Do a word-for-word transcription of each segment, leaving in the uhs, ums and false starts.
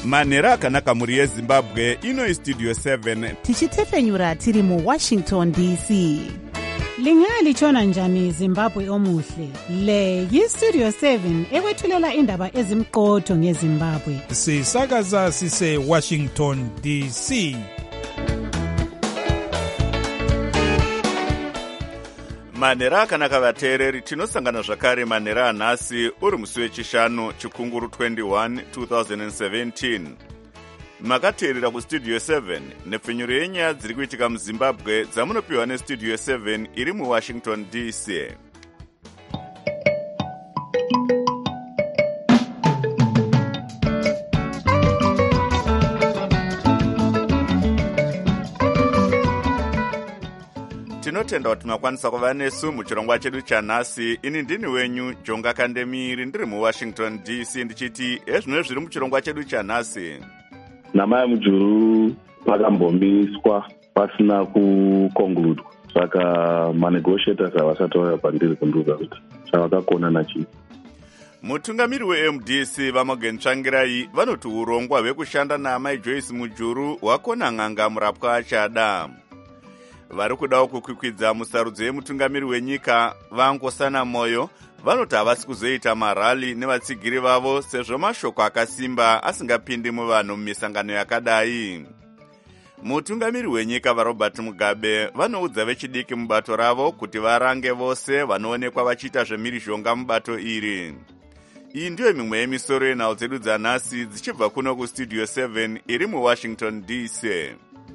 manhero akanaka mhuri yezimbabwe. Ino istudio seven tichitefenyura tiri muwashington D C. Lingalitshona njani Zimbabwe omuhle? Le yistudio seven ekwethulela indaba ezimqotho ngeZimbabwe. Sisakaza sise Washington D C. manhero akanaka vateereri, tinosangana zvakare manhero anhasi uri musi wechishanu chikunguru twenty-one twenty seventeen. Makateerera kustudio seven nepfenyuro yenyaya dziri kuitika muzimbabwe dzamunopiwa nestudio seven iri muwashington D C. Tinotenda kuti makwanisa kuva nesu muchirongwa chedu chanhasi. Ini ndini wenyu Jonga Kandemiri, ndiri muwashington D C, ndichiti ezvino zviri muchirongwa chedu chanhasi. Namai Mujuru vakambomiswa pasina kukongludwa, saka manegotiators havasati vauya pandiri kundiudza kuti zvavakakona nachii. Mutungamiri we-M D C Vamogen Tsvangirai vanoti urongwa hwekushanda naamai Joyce Mujuru hwakona n'anga murapwa achada. Vari kudawo kukwikwidza musarudzo yemutungamiri wenyika vangosana moyo vanoti havasi kuzoita marali nevatsigiri vavo sezvo mashoko akasimba asingapindi muvanhu mumisangano yakadai. Mutungamiri wenyika vaRobert Mugabe vanoudza vechidiki mubato ravo kuti varange vose vanoonekwa vachiita zvemhirizhonga mubato iri. Iyi ndiyo mimwe yemisoro yenhau dzedu dzanhasi dzichibva kuno kustudio seven iri muwashington D C.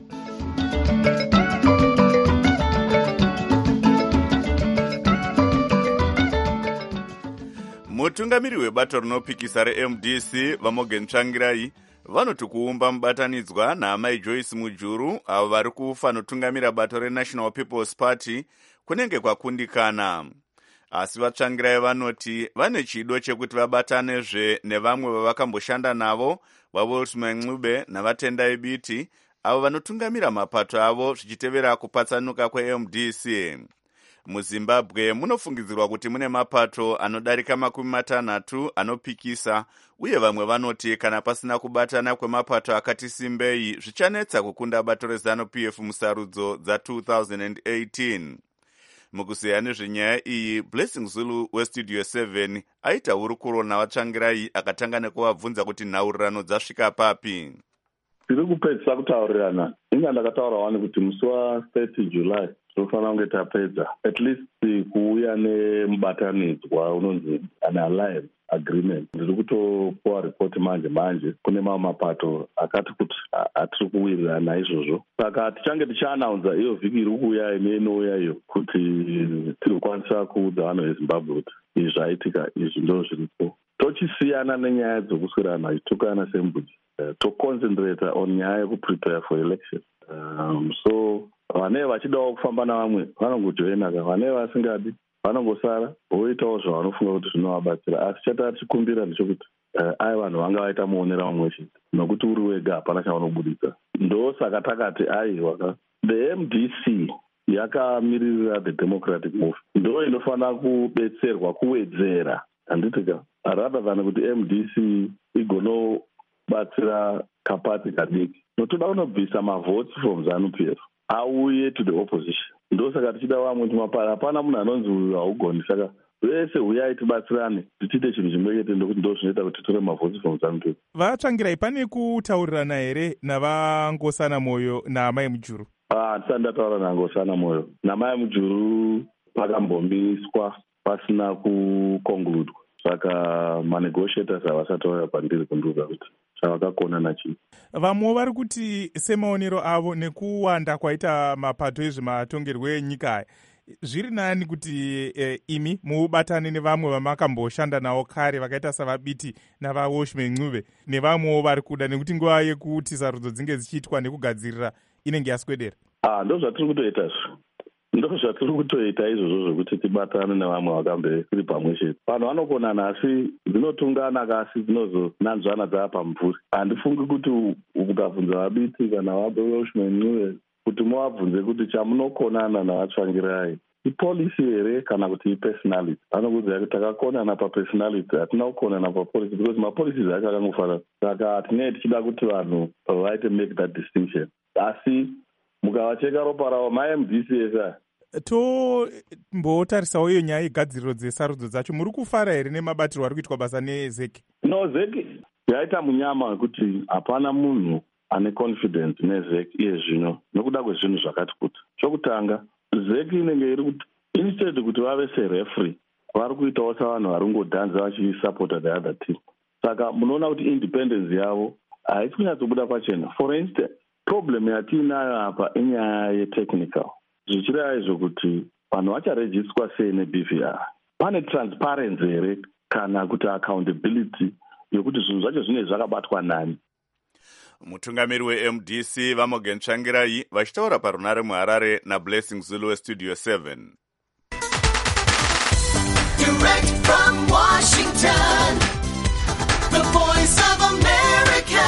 Mutungamiri webato rinopikisa re-M D C Vamogen Tsvangirai vanoti kuumba mubatanidzwa naamai Joyce Mujuru avo vari kufanotungamira bato reNational People's Party kunenge kwakundikana. Asi vaTsvangirai vanoti vane chido chekuti vabatanezve nevamwe vavakamboshanda navo, vaWolfman Ncube navatendai Biti avo vanotungamira mapato avo zvichitevera kupatsanuka kwe-M D C. MuZimbabwe munofungidzirwa kuti mune mapato anodarika makumi matanhatu anopikisa, uye vamwe vanoti kana pasina kubatana kwemapato akati simbei zvichanetsa kukunda bato reZANU-P F musarudzo dza-twenty eighteen. Mukuzeya nezvenyaya iyi, Blessing Zulu westudio seven aita hurukuro navaTsvangirai akatanga nekuvabvunza kuti nhaurirano dzasvika papi. Tiri kupedzisa kutaurirana. Inga ndakataura wani kuti musi wa-thirty July tinofanira kunge tapedza at least kuuya nemubatanidzwa unonzi an alliance agreement. Ndiri kutopuwa ripoti manje manje kune mamwe mapato akati kuti atiri kuwirirana izvozvo. Saka tichange tichaanaunza iyo vhiki iri kuuya inouya iyo kuti tiri kukwanisa kuudza vanhu veZimbabwe kuti izvi zvaitika, izvi ndo zviripo. Tochisiyana nenyaya dzokuswera anhu achitukana sembudzi. Uh, to concentrate on nyaya yekuprepare for election. Um, so vanenge vachidawo kufamba navamwe vanongojoina, vanenge vasingadi vanongosara voitawo zvavanofunga kuti zvinovabatsira. Asi chatari chikumbira ndechekuti uh, ai vanhu vanga vaita muonera vamwe chete, nokuti uri wega hapana chavanobudisa. Ndosaka takati ai waka the M D C yakamiririra the democratic move, ndo inofanira kubetserwa kuwedzera, handitika rather than kuti M D C igono batsira kapati kadiki. Notoda kunobvisa mavotes from ZANU-P F auye to the opposition. Ndosaka tichida vamwe kuti mapara hapana munhu anonzi uyu haugoni, saka vese uyai tibatsirane tichiite chinhu chimwe chete, ndokuti ndo zvinoita kuti titore mavotes from ZANU-P F. VaTsvangirai pane kutaurirana here navangosana moyo naamai Mujuru? Ah, ndisati ndataura nangosana moyo. Namai Mujuru pakambomiswa pasina kukongludwa, saka manegotiators havasati vauya pandiri kundiudza kuti zvavakakona nachii. Vamwe vari kuti semaonero avo nekuwanda kwaita mapato ezvematongerwo enyika, zviri nani kuti e, imi mubatane nevamwe vamakamboshanda navo kare vakaita savaBiti navaWolfman Ncube nevamwewo vari kuda, nekuti nguva yekuti sarudzo dzinge dzichiitwa nekugadzirira inenge yaswedera? Ah, ndo zvatiri kutoitazvo. Ndo zvatiri kutoita izvozvo zvokuti tibatane nevamwe vakambe tiri pamwe chete. Vanhu vanokonana asi dzinotungana kasi dzinozonanzvana dzava pamumvuri. Handifungi kuti ukabvunza vaBiti kana vaWolfman Ncube kuti muvabvunze kuti chamunokonana navaTsvangirai ipolicy here kana kuti ipersonality. Vanokuudza kuti takakonana papersonality, hatina kukonana papolicy, because mapolicies acho akangofanana. Saka tinenge tichida kuti vanhu vaite make that distinction. Asi mukavacheka ropa ravo ma-M D C esa tombotarisawo iyo nyaya yegadziriro dzesarudzo dzacho. Muri kufara here nemabatirwo ari kuitwa basa nezeki? No, zeki yaita munyama wekuti hapana munhu ane confidence nezeki iye zvino nokuda kwezvinhu zvakati kuti. Chokutanga, zeki inenge iri kuti instead kuti vave serefree vari kuitawo savanhu vari kungodhanza vachisupporta the other team. Saka munoona kuti independence yavo haisi kunyatsobuda pachena. For instance, problem yatiinayo apa inyaya yetechnical. Zvichireva izvo kuti vanhu vacharejiswa sei ne-B V R. Pane transparency here kana kuti accountability yokuti zvinhu zvacho zvinenge zvakabatwa nani. Mutungamiri we-M D C Vamogen Tsvangirai vachitaura parunare muHarare naBlessing Zulu weStudio seven. Direct from Washington, the voice of America,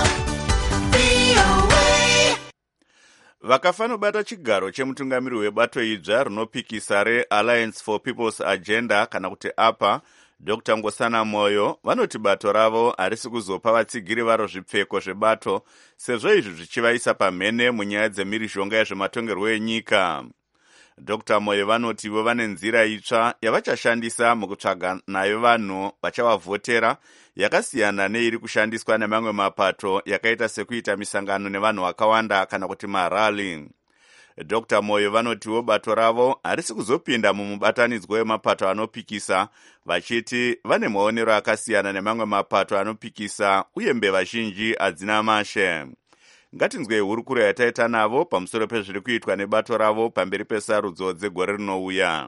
V O A. Vakafanobata chigaro chemutungamiri webato idzva rinopikisa reAlliance for People's Agenda kana kuti A P A, Doctor Ngosana Moyo, vanoti bato ravo harisi kuzopa vatsigiri varo zvipfeko zvebato, sezvo izvi zvichivaisa pamhene munyaya dzemhirizhonga yezvematongerwo enyika. Doctor Moyo vanoti vo vane nzira itsva yavachashandisa mukutsvaga nayo vanhu vachavavhotera, yakasiyana neiri kushandiswa nemamwe mapato yakaita sekuita misangano nevanhu vakawanda kana kuti marali. Doctor Moyo vanotiwo bato ravo harisi kuzopinda mumubatanidzwo wemapato anopikisa, vachiti vane maonero akasiyana nemamwe mapato anopikisa uye mbeva zhinji hadzina mashe. Ngatinzwe hurukuro yataita navo pamusoro pezviri kuitwa nebato ravo pamberi pesarudzo dzegore rinouya.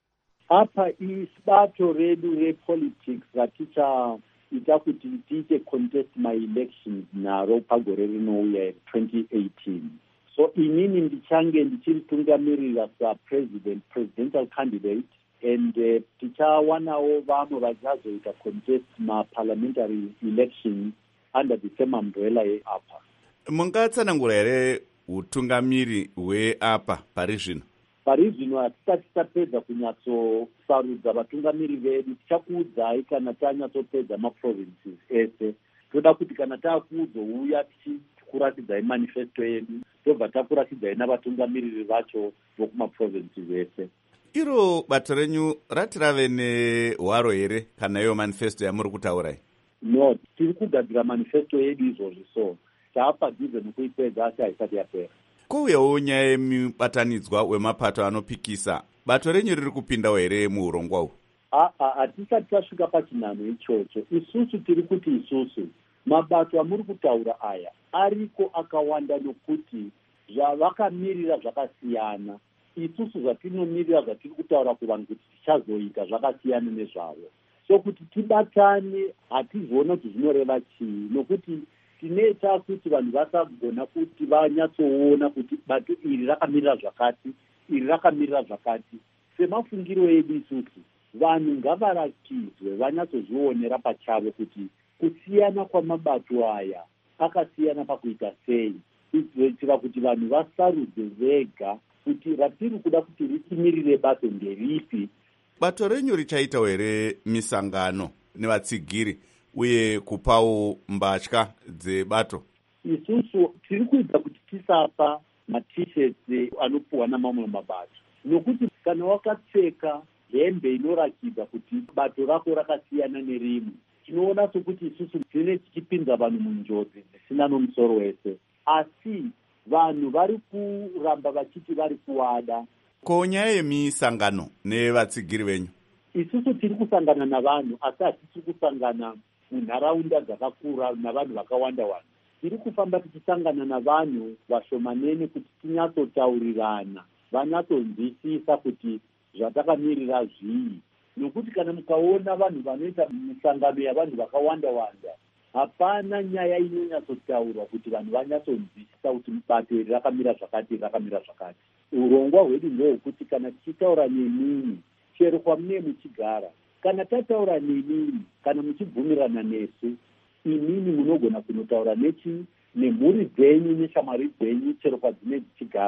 Apa ibato redu repolitics ratichaita kuti tiite contest my-elections naro pagore rinouya twenty eighteen. So inini ndichange ndichiri tungamirira sa-president, presidential candidate, and uh, tichawanawo vamwe vachazoita contest ma-parliamentary elections under the same umbrella ye-A P A. Mungatsanangura here utungamiri hwe-A P A pari zvino? Pari zvino hatisati tapedza kunyatsosarudza vatungamiri vedu. Tichakuudzai kana tanyatsopedza maprovinces ese. Toda kuti kana taakuzouya tichikuratidzai manifesto yedu, tobva takuratidzai navatungamiriri vacho vokumaprovinces ese. Iro bato renyu rati rave nehwaro here kana iyo manifesto yamuri kutaurai? No, tiri kugadzira manifesto yedu izvozvi, so taapadhuze nokuipedza asi haisati yapera. Kouyawo nyaya yemubatanidzwa wemapato anopikisa, bato renyu riri kupindawo here muurongwa uhu? Aa, hatisati tasvika pachinhanho ichocho. Isusu tiri kuti isusu mabato amuri kutaura aya ariko akawanda nokuti zvavakamirira zvakasiyana. Isusu zvatinomirira zvatiri kutaura kuvanhu kuti tichazoita zvakasiyana nezvavo. So kuti tibatane hatizoona kuti zvinoreva chii, nokuti tinoita kuti vanhu vasagona kuti vanyatsoona kuti bato iri rakamirira zvakati, iri rakamirira zvakati. Semafungiro edu isusu, vanhu ngavarakidzwe vanyatsozvionera pachavo kuti kusiyana kwamabato aya akasiyana pakuita sei, kuitira kuti vanhu vasarudze vega kuti ratiri kuda kuti ritimirire bato nderipi. Bato renyu richaitawo here misangano nevatsigiri uye kupawo mbatya dzebato? Isusu tiri kuita kuti tisapa matisheti anopuwa namamwe mabato, nokuti kana wakapfeka hembe inorakidza kuti bato rako rakasiyana nerimwe, tinoona sokuti isusu tine tichipinza vanhu munjodzi dzisina nomusoro wese. Asi vanhu vari kuramba vachiti vari kuwada. Ko nyaya yemisangano nevatsigiri venyu? Isusu tiri kusangana navanhu asi hatisi kusangana munharaunda dzakakura navanhu vakawanda-wanda. Tiri kufamba tichisangana navanhu vashomanene kuti tinyatsotaurirana, vanyatsonzwisisa kuti zvatakamirira zvii. Nokuti kana mukaona vanhu vanoita misangano yavanhu vakawanda-wanda, hapana nyaya inonyatsotaurwa kuti vanhu vanyatsonzwisisa kuti bato iri rakamira zvakati, rakamira zvakati. Urongwa hwedu ndehwekuti kana tichitaura nemini, chero kwamune muchigara, kana tataura nemini, kana muchibvumirana nesu, imini munogona kunotaura nechi nemhuri dzenyu neshamwari dzenyu chero kwadzine dzichigara.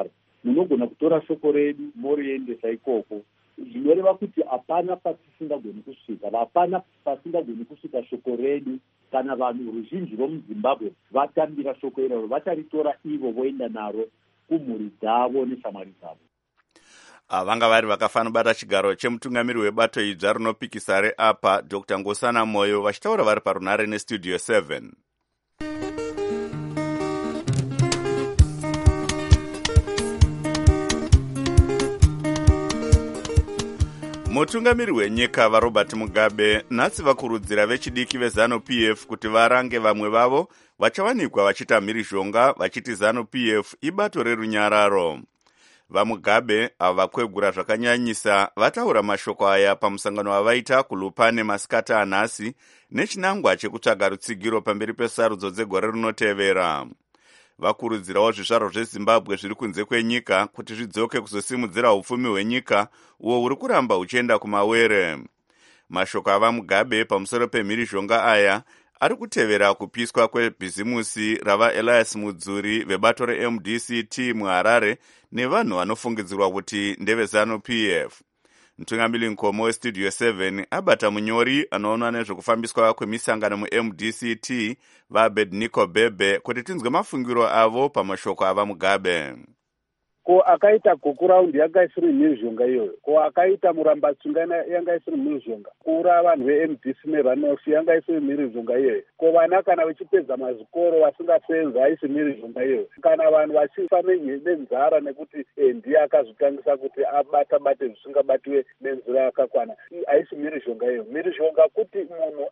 munogona kutora shoko redu moriendesa ikoko, zvinoreva kuti hapana pasisingagoni kusvika, hapana pasingagoni kusvika shoko redu kana vanhu ruzhinji romuzimbabwe vatambira shoko iroro, vacharitora ivo voenda naro kumhuri dzavo neshamwari dzavo. vanga vari vakafana bata chigaro chemutungamiri webato idzva rinopikisa reapa Dr Ngosana Moyo vachitaura vari parunare nestudio seven. mutungamiri wenyika vaRobert Mugabe nhasi vakurudzira vechidiki veZANU-P F kuti varange vamwe vavo vachawanikwa vachiita mhirizhonga vachiti ZANU-P F ibato rerunyararo. VaMugabe avo vakwegura zvakanyanyisa vataura mashoko aya pamusangano wavaita kuLupane masikati anhasi nechinangwa chekutsvaga rutsigiro pamberi pesarudzo dzegore rinotevera. Vakurudzirawo zvizvarwa zveZimbabwe zviri kunze kwenyika kuti zvidzoke kuzosimudzira upfumi hwenyika uwo huri kuramba uchienda kumawere. Mashoko avaMugabe pamusoro pemhirizhonga aya ari kutevera kupiswa kwebhizimusi rava Elias Mudzuri vebato reM D C T muHarare nevanhu vanofungidzirwa kuti ndeve ZANU-P F. Mtungamiri Nkomo westudio seven abata munyori anoona nezvekufambiswa kwemisangano muM D C T vaAbednego Bebe kuti tinzwe mafungiro avo pamashoko avaMugabe. Ko akaita goku raundi yanga isiri mhirizhonga iyoyo, ko akaita murambatsunga yanga isiri mhirizhonga, kuura vanhu veM D C neRanof yanga isiri mhirizhonga iyoyo, ko vana kana vachipedza mazvikoro vasingasenzi haisi mhirizhonga iyoyo, kana vanhu vachifa nenzara nekuti ndiye akazvitangisa kuti abata bate zvisingabatiwe nenzira yakakwana, haisi mhirizhonga iyoyo. Mhirizhonga kuti munhu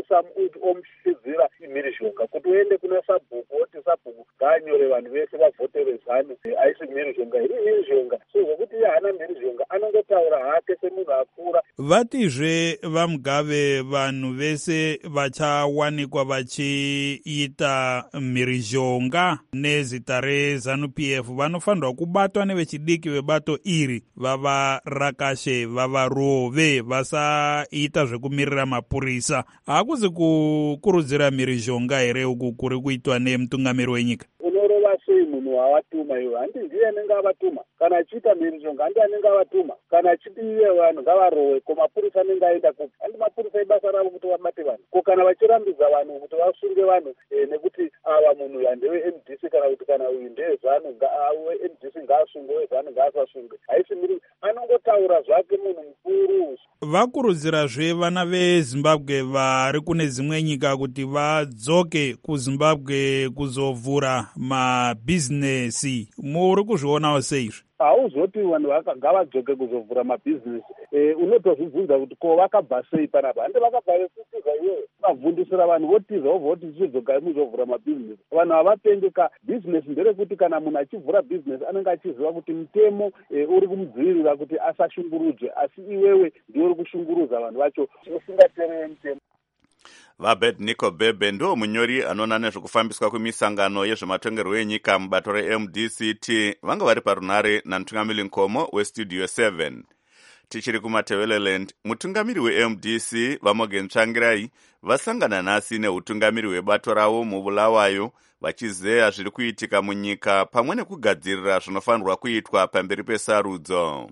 omushidzira mhirizhonga, kuti uende kuna sabhuku oti sabhuku ngaanyore vanhu vese vavhotere ZANU, haisi mhirizhonga. Mhirizhonga so zvokuti hana mhirizhonga anongotaura hake semunhu akura. Vatizve vaMugabe vanhu vese vachawanikwa vachiita mhirizhonga nezita reZANU-P F vanofanirwa kubatwa nevechidiki vebato iri vavarakashe vavarove vasaita zvekumirira mapurisa. Hakuzi kukurudzira mhirizhonga here uku kuri kuitwa nemutungamiri wenyika? Unorova sei munhu wavatuma iwe? Handi ndiye anenge avatuma. Kana achiita mhirizhonga handi anenge avatuma. Kana achiti iye vanhu ngavarohwe, ko mapurisa anenge aenda kupi? Handi mapurisa ibasa ravo kuti vabate vanhu. Ko kana vachirambidza vanhu kuti vasunge vanhu eh, nekuti ava munhu handewe M D C kana kuti kana uyu ndeye ZANU M D C ngaasungwe ZANU ngaasasunge. Haisi mhiri anongotaura zvake munhu mukuru. Vakurudzirazve vana veZimbabwe vari kune dzimwe nyika kuti vadzoke kuZimbabwe kuzovhura mabhizinesi. Muri kuzvionawo seizvi? Hauzoti vanhu ngavadzoke kuzovhura mabhizinesi. Eh, unotozvibvunza kuti ko vakabva sei panapa? Handi vakabva vechitiza iyoyo. Vavhundisira vanhu votiza vobva kuti tichidzoka muzovhura mabhizinesi. Vanhu havapendeka. Bhizinesi nderekuti kana munhu achivhura bhizinesi anenge achiziva kuti mutemo eh, uri kumudzivirira kuti asashungurudze, asi iwewe ndiwe uri kushungurudza vanhu vacho usingateereri mutemo. VaAbednego Bebe ndo munyori anoona nezvekufambiswa kwemisangano yezvematongerwo enyika mubato reM D C T vanga vari parunare namutungamiri Nkomo westudio seven. Tichiri kuMatabeleland, mutungamiri weM D C vaMorgan Tsvangirai vasangana nhasi neutungamiri webato ravo muBulawayo vachizeya zviri kuitika munyika pamwe nekugadzirira zvinofanirwa kuitwa pamberi pesarudzo.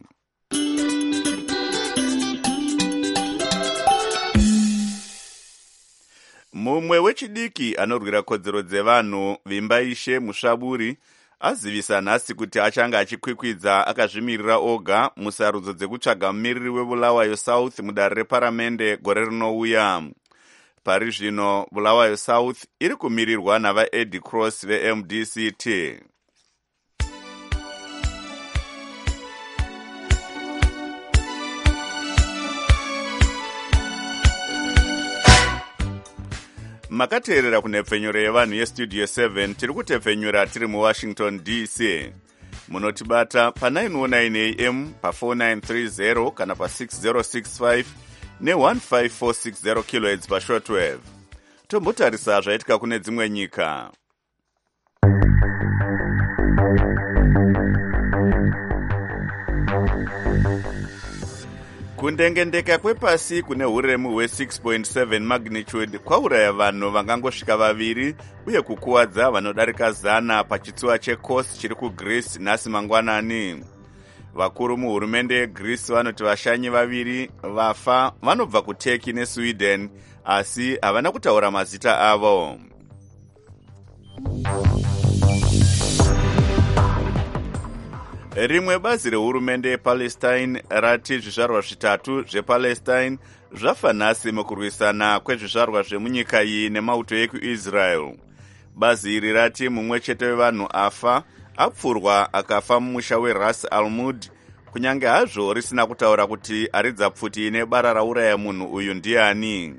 Mumwe wechidiki anorwira kodzero dzevanhu Vimbaishe Musvaburi azivisa nhasi kuti achanga achikwikwidza akazvimirira oga musarudzo dzekutsvaga mumiriri weBulawayo South mudare reparamende gore rinouya. Pari zvino Bulawayo South iri kumirirwa navaEddie Cross veM D C T. Makateerera kunepfenyuro yevanhu yestudio seven tiri kutepfenyura tiri muWashington D C. Munotibata pa nine oh nine A M pa four nine three zero kana pa six zero six five ne one five four six zero kilohertz pa shortwave. Tombotarisa zvaitika kune dzimwe nyika. kundengendeka kwepasi kune uremu hwe-six point seven magnitude kwauraya vanhu vangangosvika vaviri uye kukuwadza vanodarika zana pachitsuwa chekos chiri kugreece nhasi mangwanani. Vakuru muhurumende yeGreece vanoti vashanyi vaviri vafa vanobva kuTurkey neSweden, asi havana kutaura mazita avo. Rimwe bazi rehurumende yePalestine rati zvizvarwa zvitatu zvePalestine zvafa nhasi mukurwisana kwezvizvarwa zvemunyika iyi nemauto ekuIsrael. Bazi iri rati mumwe chete wevanhu afa apfurwa akafa mumusha weRas Al-Mud, kunyange hazvo risina kutaura kuti aridza pfuti nebara rauraya munhu uyu ndiani.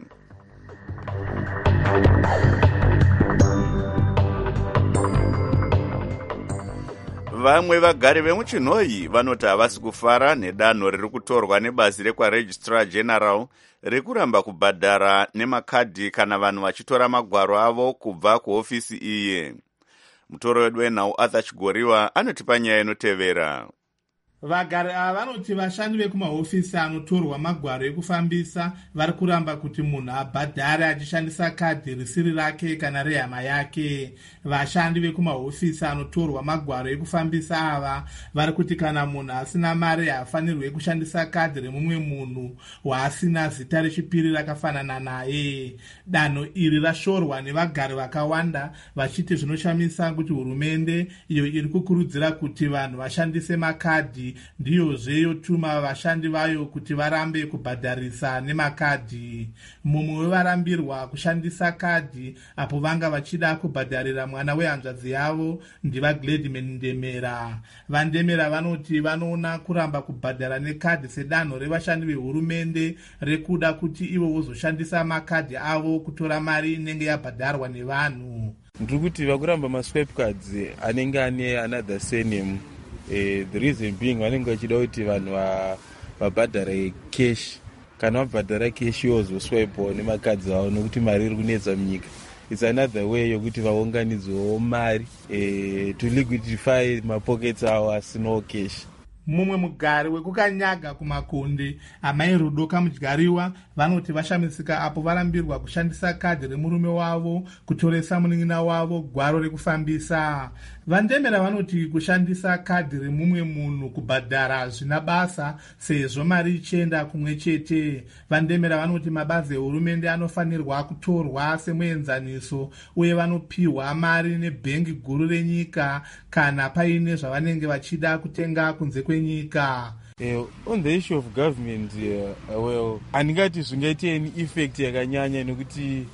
Vamwe vagari vemuchinhoyi vanoti havasi kufara nedanho riri kutorwa nebazi rekwaregistrar general rekuramba kubhadhara nemakadhi kana vanhu vachitora magwaro avo kubva kuhofisi iye. Mutoro wedu wenhau Arthur Chigoriwa anotipa nyaya inotevera. Vagari ava vanoti vashandi vekumahofisi anotorwa magwaro ekufambisa vari kuramba kuti munhu abhadhare achishandisa kadhi risiri rake kana rehama yake. Vashandi vekumahofisi anotorwa magwaro ekufambisa ava vari kuti kana munhu asina mari haafanirwi kushandisa kadhi remumwe munhu waasina zita rechipiri rakafanana naye. Danho iri rashorwa nevagari vakawanda vachiti zvinoshamisa kuti hurumende iyo iri kukurudzira kuti vanhu vashandise makadhi ndiyozve yotuma vashandi vayo kuti varambe kubhadharisa nemakadhi. Mumwe wevarambirwa kushandisa kadhi apo vanga vachida kubhadharira mwana wehanzvadzi yavo ndivaGladman Ndemera. VaNdemera vanoti vanoona kuramba kubhadhara nekadhi sedanho revashandi vehurumende rekuda kuti ivo vozoshandisa makadhi avo kutora mari inenge yabhadharwa nevanhu. Ndiri kuti vakuramba maswipe cards anenge ane another surname. Uh, the reason being vanenge vachida kuti vanhu vabhadhare cash, kana vabhadhara cash yozoswipewo nemakadzi avo nokuti mari iri kunetsa munyika. It's another way yokuti vaunganidzwewo mari uh, to liquidify mapockets avo asinawo cash. Mumwe mugari wekukanyaga kumakonde amai Rudo Kamudyariwa vanoti vashamisika apo varambirwa kushandisa kadhi remurume wavo kutoresa munin'ina wavo gwaro rekufambisa. VaNdemera vanoti kushandisa kadhi remumwe munhu kubhadhara zvina basa sezvo mari ichienda kumwe chete. VaNdemera vanoti mabazi ehurumende anofanirwa kutorwa semuenzaniso uye vanopiwa mari nebhengi guru renyika kana paine zvavanenge vachida kutenga kunze kwenyika. Uh, on the issue of government, uh, well, handingati zvingaite any effect yakanyanya nekuti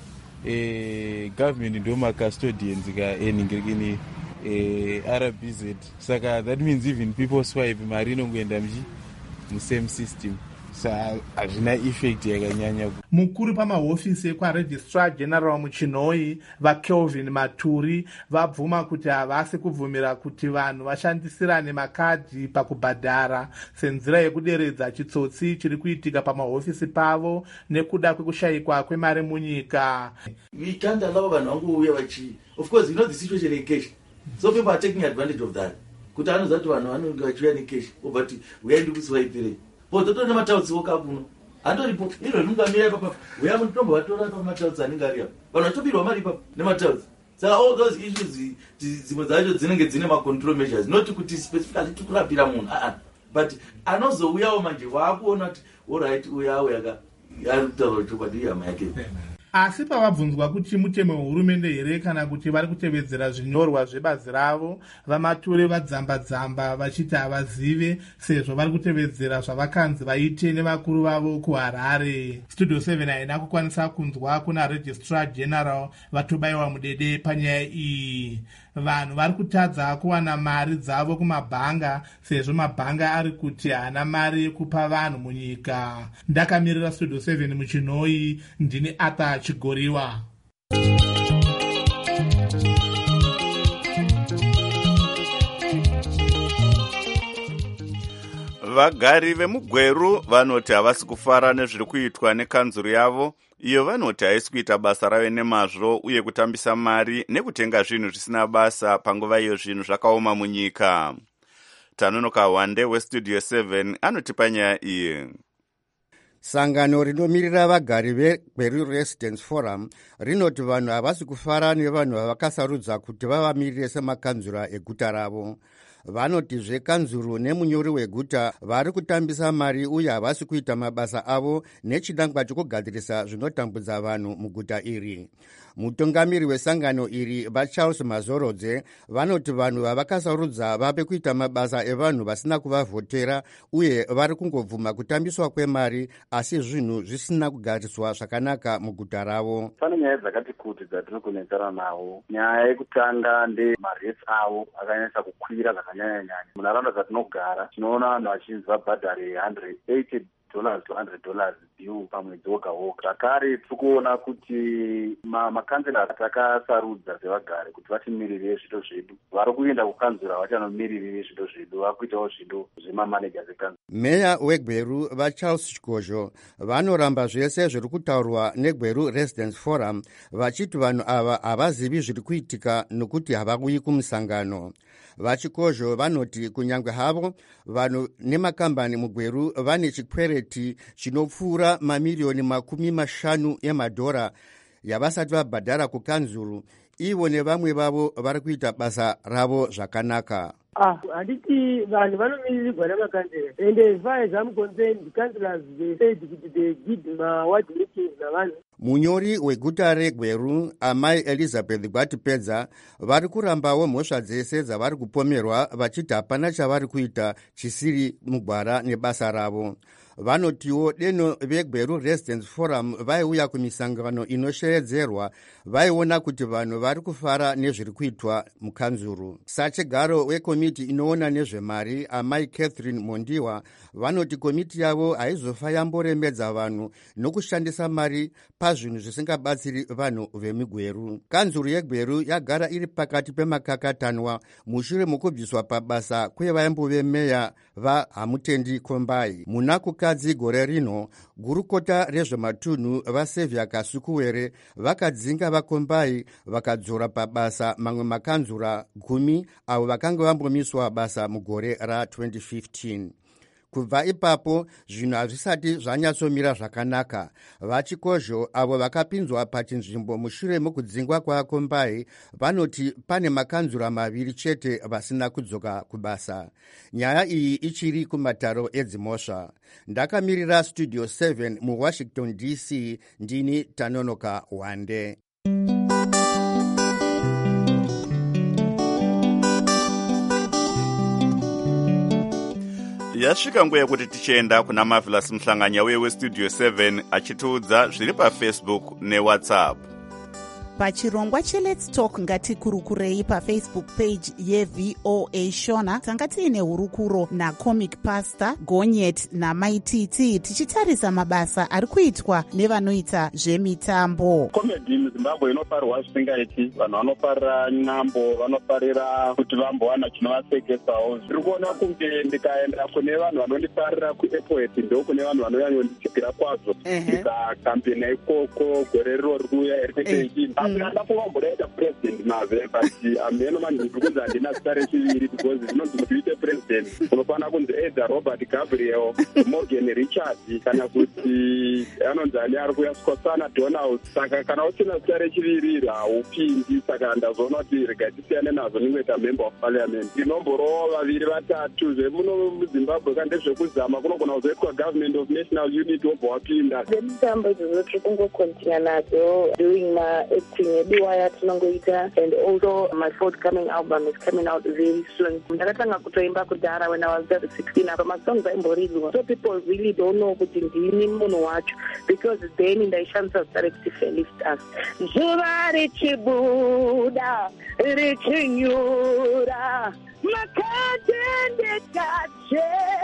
uh, government ndo macustodians kaeningirikini uh, R B Z, saka that means even people swipe mari inongoenda mchi musame system. Hazvina effect yakanyanya. Mukuru pamahofisi ekwaregistrar general muchinhoyi vaKelvin Maturi vabvuma kuti havasi kubvumira kuti vanhu vashandisirane makadhi pakubhadhara senzira yekuderedza chitsotsi chiri kuitika pamahofisi pavo nekuda kwekushayikwa kwemari munyika. We can't allow vanhu vangouya vachi. Of course, you know the situation in cash. So people are taking advantage of that. Kuti anoziva kuti vanhu vanenge vachiuya necash, but uyaindi kuswaipirei. Pototo nematauts wokabuno. Andoripo iro ringamira ipapo. Uya mutombo watora pamatauts anenge ari apo. Vanhu vatobirwa mari ipapo nematauts. Saka all those issues dzimwe dzacho dzinenge dzine ma-control measures, not kuti specifically tikurapira munhu. Ah, but anozouyawo manje waakuona kuti alright uyawo yaka ari kutaura chokwadi hama yake. Asi pavabvunzwa kuti mutemo wehurumende here kana kuti vari kutevedzera zvinyorwa zvebazi ravo, vaMature vadzamba-dzamba vachiti havazive sezvo vari kutevedzera zvavakanzi vaite nevakuru vavo kuHarare. Studio seven haina kukwanisa kunzwa kuna registrar general vatobayiwa mudede panyaya iyi. Vanhu vari kutadza kuwana mari dzavo kumabhanga sezvo mabhanga ari kuti haana mari yekupa vanhu munyika. Ndakamirira Studio seven muchinhoyi, ndini Arthur Chigoriwa. Vagari vemugweru vanoti havasi kufara nezviri kuitwa nekanzuru yavo, iyo vanoti haisi kuita basa rave nemazvo uye kutambisa mari nekutenga zvinhu zvisina basa panguva iyo zvinhu zvakaoma munyika. Tanonoka Wande weStudio seven anotipa nyaya iyi. Sangano rinomirira vagari veGweru Residence Forum rinoti vanhu havasi kufara nevanhu vavakasarudza kuti vavamirire semakanzura eguta ravo. Vanotizve kanzuru nemunyori weguta vari kutambisa mari uye havasi kuita mabasa avo nechidangwa chokugadzirisa zvinotambudza vanhu muguta iri. Mutungamiri wesangano iri vaCharles Mazorodze vanoti vanhu vavakasarudza vave kuita mabasa evanhu vasina kuvavhotera uye vari kungobvuma kutambiswa kwemari asi zvinhu zvisina kugariswa zvakanaka muguta ravo. Pane nyaya dzakati kuti dzatinokunetsana nawo. Nyaya yekutanga ndemaresi avo akanyanyisa kukwira zvakanyanya-nyanya. Munharaunda dzatinogara tinoona vanhu vachinzi vabhadhare one hundred eighty dollars to one hundred dollars due pamwedzi woga woga. Zvakare tiri kuona kuti makanzera atakasarudza sevagari kuti vatimirire zvido zvedu vari kuenda kukanzura vachanomiriri zvido zvedu vakuitawo zvido zvemamanejers ekanzura. Meya weGweru vaCharles Chikojo vanoramba zvese zviri kutaurwa neGweru Residence Forum vachiti vanhu ava havazivi zviri kuitika nokuti havauyi kumusangano. VaChikojo vanoti kunyange havo vanhu nemakambani muGweru vane chikwereti chinopfuura mamiriyoni makumi mashanu emadhora yavasati vabhadhara kukanzuru, ivo nevamwe vavo vari kuita basa ravo zvakanaka. Ah, handiti vanhu vanomirirwa namakanzera and as far as I'm concerned the councillors they said kuti they did maward meetings navanhu. Munyori weguta reGweru amai Elizabeth Gwatipedza vari kurambawo mhosva dzese dzavari kupomerwa vachiti hapana chavari kuita chisiri mugwara nebasa ravo. Vanotiwo deno veGweru Residence Forum vaiuya kumisangano inoshedzerwa vaiona kuti vanhu vari kufara nezviri kuitwa mukanzuru. Sachigaro wekomiti inoona nezvemari amai Catherine Mondiwa vanoti komiti yavo haizofa yamboremedza vanhu nokushandisa mari pazvinhu zvisingabatsiri vanhu vemigweru. Kanzuru yeGweru yagara iri pakati pemakakatanwa mushure mokubviswa pabasa kwevaimbowe meya vaHamutendi Kombai. Muna kukadzi gore rino gurukota rezvematunhu vaSevia Kasukuwere vakadzinga vaKombai vakadzora pabasa mamwe makanzura gumi avo vakanga vambomiswa basa mugore ratwenty fifteen. Kubva ipapo zvinhu hazvisati zvanyatsomira zvakanaka. VaChikojo avo vakapinzwa pachinzvimbo mushure mokudzingwa kwaKombai vanoti pane makanzura maviri chete vasina kudzoka kubasa. Nyaya iyi ichiri kumataro edzimhosva. Ndakamirira Studio seven muWashington D C ndini Tanonoka Wande. Yasvika nguva yekuti tichienda kuna Marvelous Mhlanganya uye weStudio seven achitiudza zviri paFacebook neWhatsApp. Pachirongwa cheLet's Talk ngatikurukurei paFacebook page yeV O A Shona tanga tiine hurukuro nacomic pastor Gonyet naMaititi tichitarisa mabasa ari kuitwa nevanoita zvemitambo. Comedy muZimbabwe inofarwa zvisingaiti, vanhu vanofarira nyambo, vanofarira kuti vambowana chinovasekesawo. Ndiri kuona kunge ndikaenda kune vanhu vanondifarira kuEpoet ndo kune vanhu vanonyandonditsigira kwazvo. Ndikakampena ikoko gore riro riri kuuya eriketeichini. Ndakamboita president nave but ameno manje ndikuza ndina zita rechiviri because zvinonzi kuti uite president unofanira kunzi either Robert Gabriel, Morgan Richards kana kuti anonzi ani ari kuya Skosana Donald. Saka kana usina zita rechiviri haupindi, saka ndazoona kuti rega tisiyane nazvo ndingoita member of parliament. Ndinomborowo vaviri vatatu zvemuno muZimbabwe kandi zvekuzama kunogona kuzoitwa government of national unity wobva wapinda. Zvemitambo izvozvo tiri kungokontinua nadzo doing ma Duwaya tinongoita, and also my forthcoming album is coming out very soon. Ndakatanga kutoimba kudhara when I was just sixteen, but my songs aimboridzwa, so people really don't know kuti ndini munhu wacho because then ndaishandisa zita rekuti Felicitas. Zuva richibuda richinyura makatendekacheso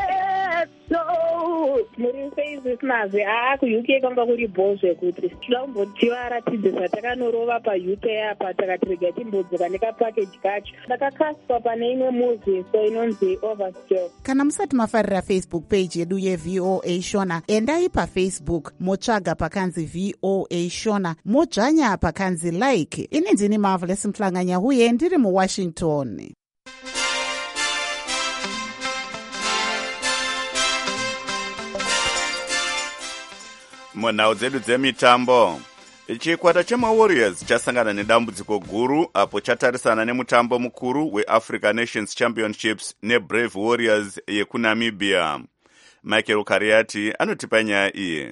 muri Facebook mazi aku UK kwamba kuri bozve kuti tinombotivaratidze zvatakanorova paUK apa takati rega timbodzoka nekapakeji kacho. Ndakakaswa pane imwe movie so inonzi Overskill. Kana musati mafarira Facebook page yedu yeV O A Shona, endai paFacebook motsvaga pakanzi V O A Shona, modzvanya pakanzi like. Ini ndini Marvelous Mhlanganya uye ndiri muWashington. munhau dzedu dzemitambo, chikwata chemawarriors chasangana nedambudziko guru apo chatarisana nemutambo mukuru weAfrica Nations Championships neBrave Warriors yekunamibia. Michael Kariati anotipa nyaya iyi.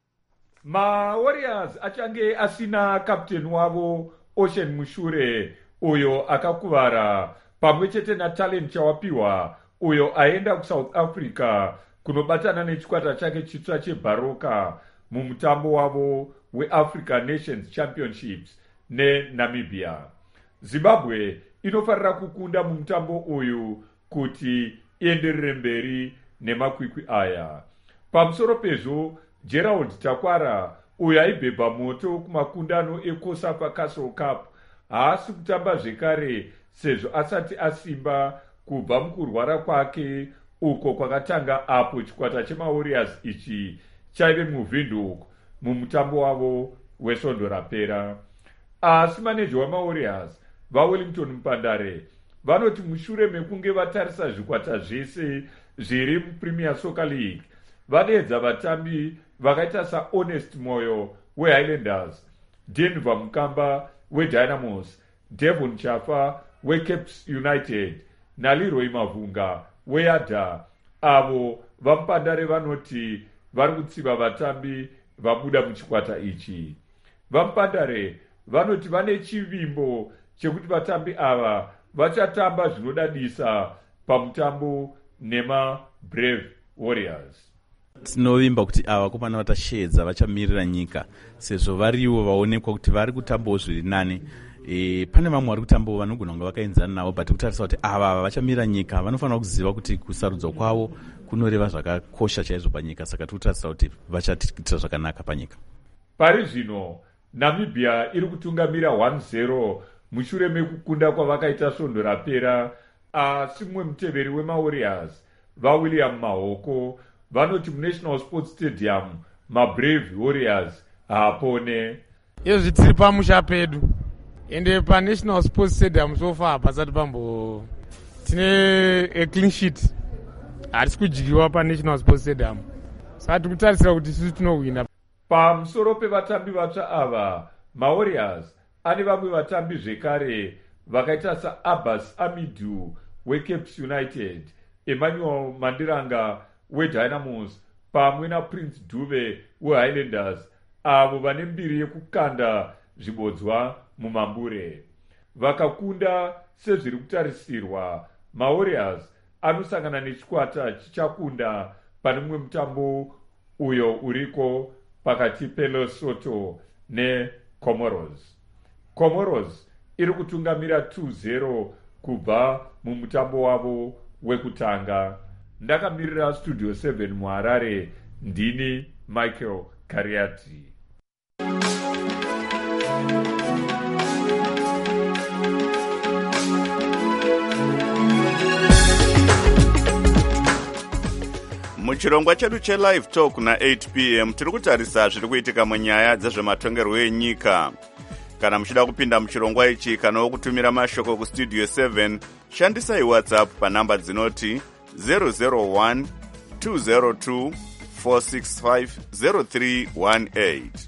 MaWarriors achange asina kapteni wavo Ocean Mushure uyo akakuvara pamwe chete natalent chawapiwa uyo aenda kuSouth Africa kunobatana nechikwata chake chitsva cheBaroka mumutambo wavo weAfrica Nations Championships neNamibia. Zimbabwe inofarira kukunda mumutambo uyu kuti ienderere mberi nemakwikwi aya. Pamusoro pezvo, Gerald Takwara uyo aibhebha moto kumakundano eCOSAFA Castle Cup haasi kutamba zvekare sezvo asati asimba kubva mukurwara kwake uko kwakatanga apo chikwata chemaWarriors ichi chaive muVindhoek mumutambo wavo wesondo rapera. Asi maneja wamaWarriors vaWellington Mpandare vanoti mushure mekunge vatarisa zvikwata zvese zviri muPremier Soccer League, vadedza vatambi vakaita saHonest Moyo weHighlanders, Denver Mukamba weDynamos, Devon Chafa weCapes United naLeroy Mavunga weYada. Avo vaMpandare vanoti vari kutsiva vatambi vabuda muchikwata ichi. VaMpandare vanoti vane chivimbo chekuti vatambi ava vachatamba zvinodadisa pamutambo nemaBrave Warriors. Tinovimba kuti ava vakomana vatashedza vachamirira nyika sezvo variwo vaonekwa kuti vari kutambawo zviri nani. E, pane vamwe vari kutambawo vanogona kunge vakaenzana navo, but kutarisa kuti ava ava vachamirira nyika vanofanira kuziva kuti kusarudzwa kwavo kunoreva zvakakosha chaizvo panyika, saka tikutarisa kuti vachatiitira zvakanaka panyika. Pari zvino Namibia iri kutungamira one zero mushure mekukunda kwavakaita svondo rapera. Asi mumwe muteveri wemaWarriors vaWilliam Mahoko vanoti muNational Sports Stadium maBrave Warriors haapone. Izvi tiri pamusha pedu ende paNational Sports Stadium sofa hapasati pambo tine a clean sheet, hatisi kudyiwa paNational Sports Stadium, saka tikutarisira kuti isusu tinowina. Pamusoro pevatambi vatsva ava, maWarriors ane vamwe vatambi zvekare vakaita saAbbas Amidu weCapes United, Emmanuel Mandiranga weDynamos pamwe naPrince Dube weHighlanders, avo vane mbiri yekukanda zvibodzwa mumambure. Vakakunda sezviri kutarisirwa, maWarriors anosangana nechikwata chichakunda pane mumwe mutambo uyo uriko pakati peLesotho neComoros. Comoros iri kutungamira two zero kubva mumutambo wavo wekutanga. Ndakamirira Studio seven muHarare, ndini Michael Kariati. Muchirongwa chedu chelive talk na eight p m tiri kutarisa zviri kuitika munyaya dzezvematongerwo enyika. Kana muchida kupinda muchirongwa ichi kana kutumira mashoko kustudio seven, shandisai WhatsApp panhamba dzinoti zero zero one two zero two four six five zero three one eight.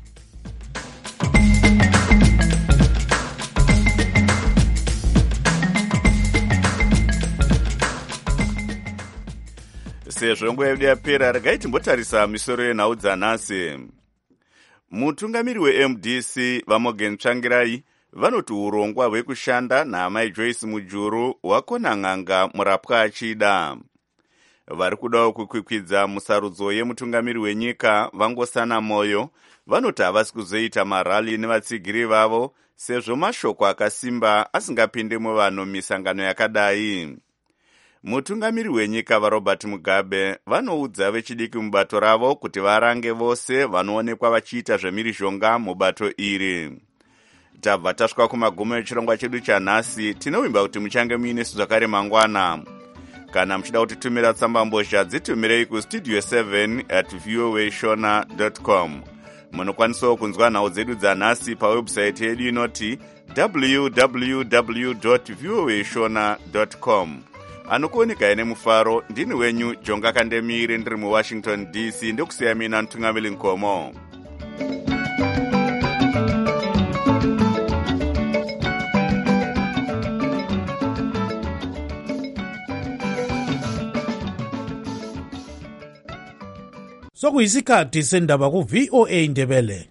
Sezvo nguva yedu yapera, regai timbotarisa misoro yenhau dzanhasi. Mutungamiri weM D C vaMorgan Tsvangirai vanoti urongwa hwekushanda naamai Joyce Mujuru hwakona n'anga murapwa achida. Vari kudawo kukwikwidza musarudzo yemutungamiri wenyika vangosana moyo vanoti havasi kuzoita marali nevatsigiri vavo sezvo mashoko akasimba asingapinde muvanhu misangano yakadai. Mutungamiri wenyika vaRobert Mugabe vanoudza vechidiki mubato ravo kuti varange vose vanoonekwa vachiita zvemhirizhonga mubato iri. Tabva tasvika kumagumo echirongwa chedu chanhasi. Tinovimba kuti muchange muinesu zvakare mangwana. Kana muchida kutitumira tsamba mbozha dzitumirei kustudio seven at voa shona dot com. Munokwanisawo kunzwa nhau dzedu dzanhasi pawebhusaiti yedu inoti w w w dot voa shona dot com. Anokuoneka ine mufaro, ndini wenyu Jonga Kandemire ndiri muWashington D C, ndokusiya mina Ntungamili Nkomo. Sokuyisikhathi sendaba ku V O A Indebele.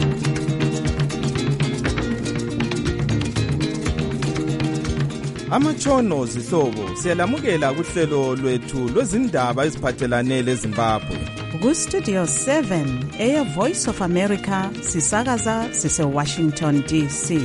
Amatshono zihlobo siyalamukela kuhlelo lwethu lwezindaba eziphathelane leZimbabwe. Ku Studio seven eya Voice of America sisakaza sise Washington D C.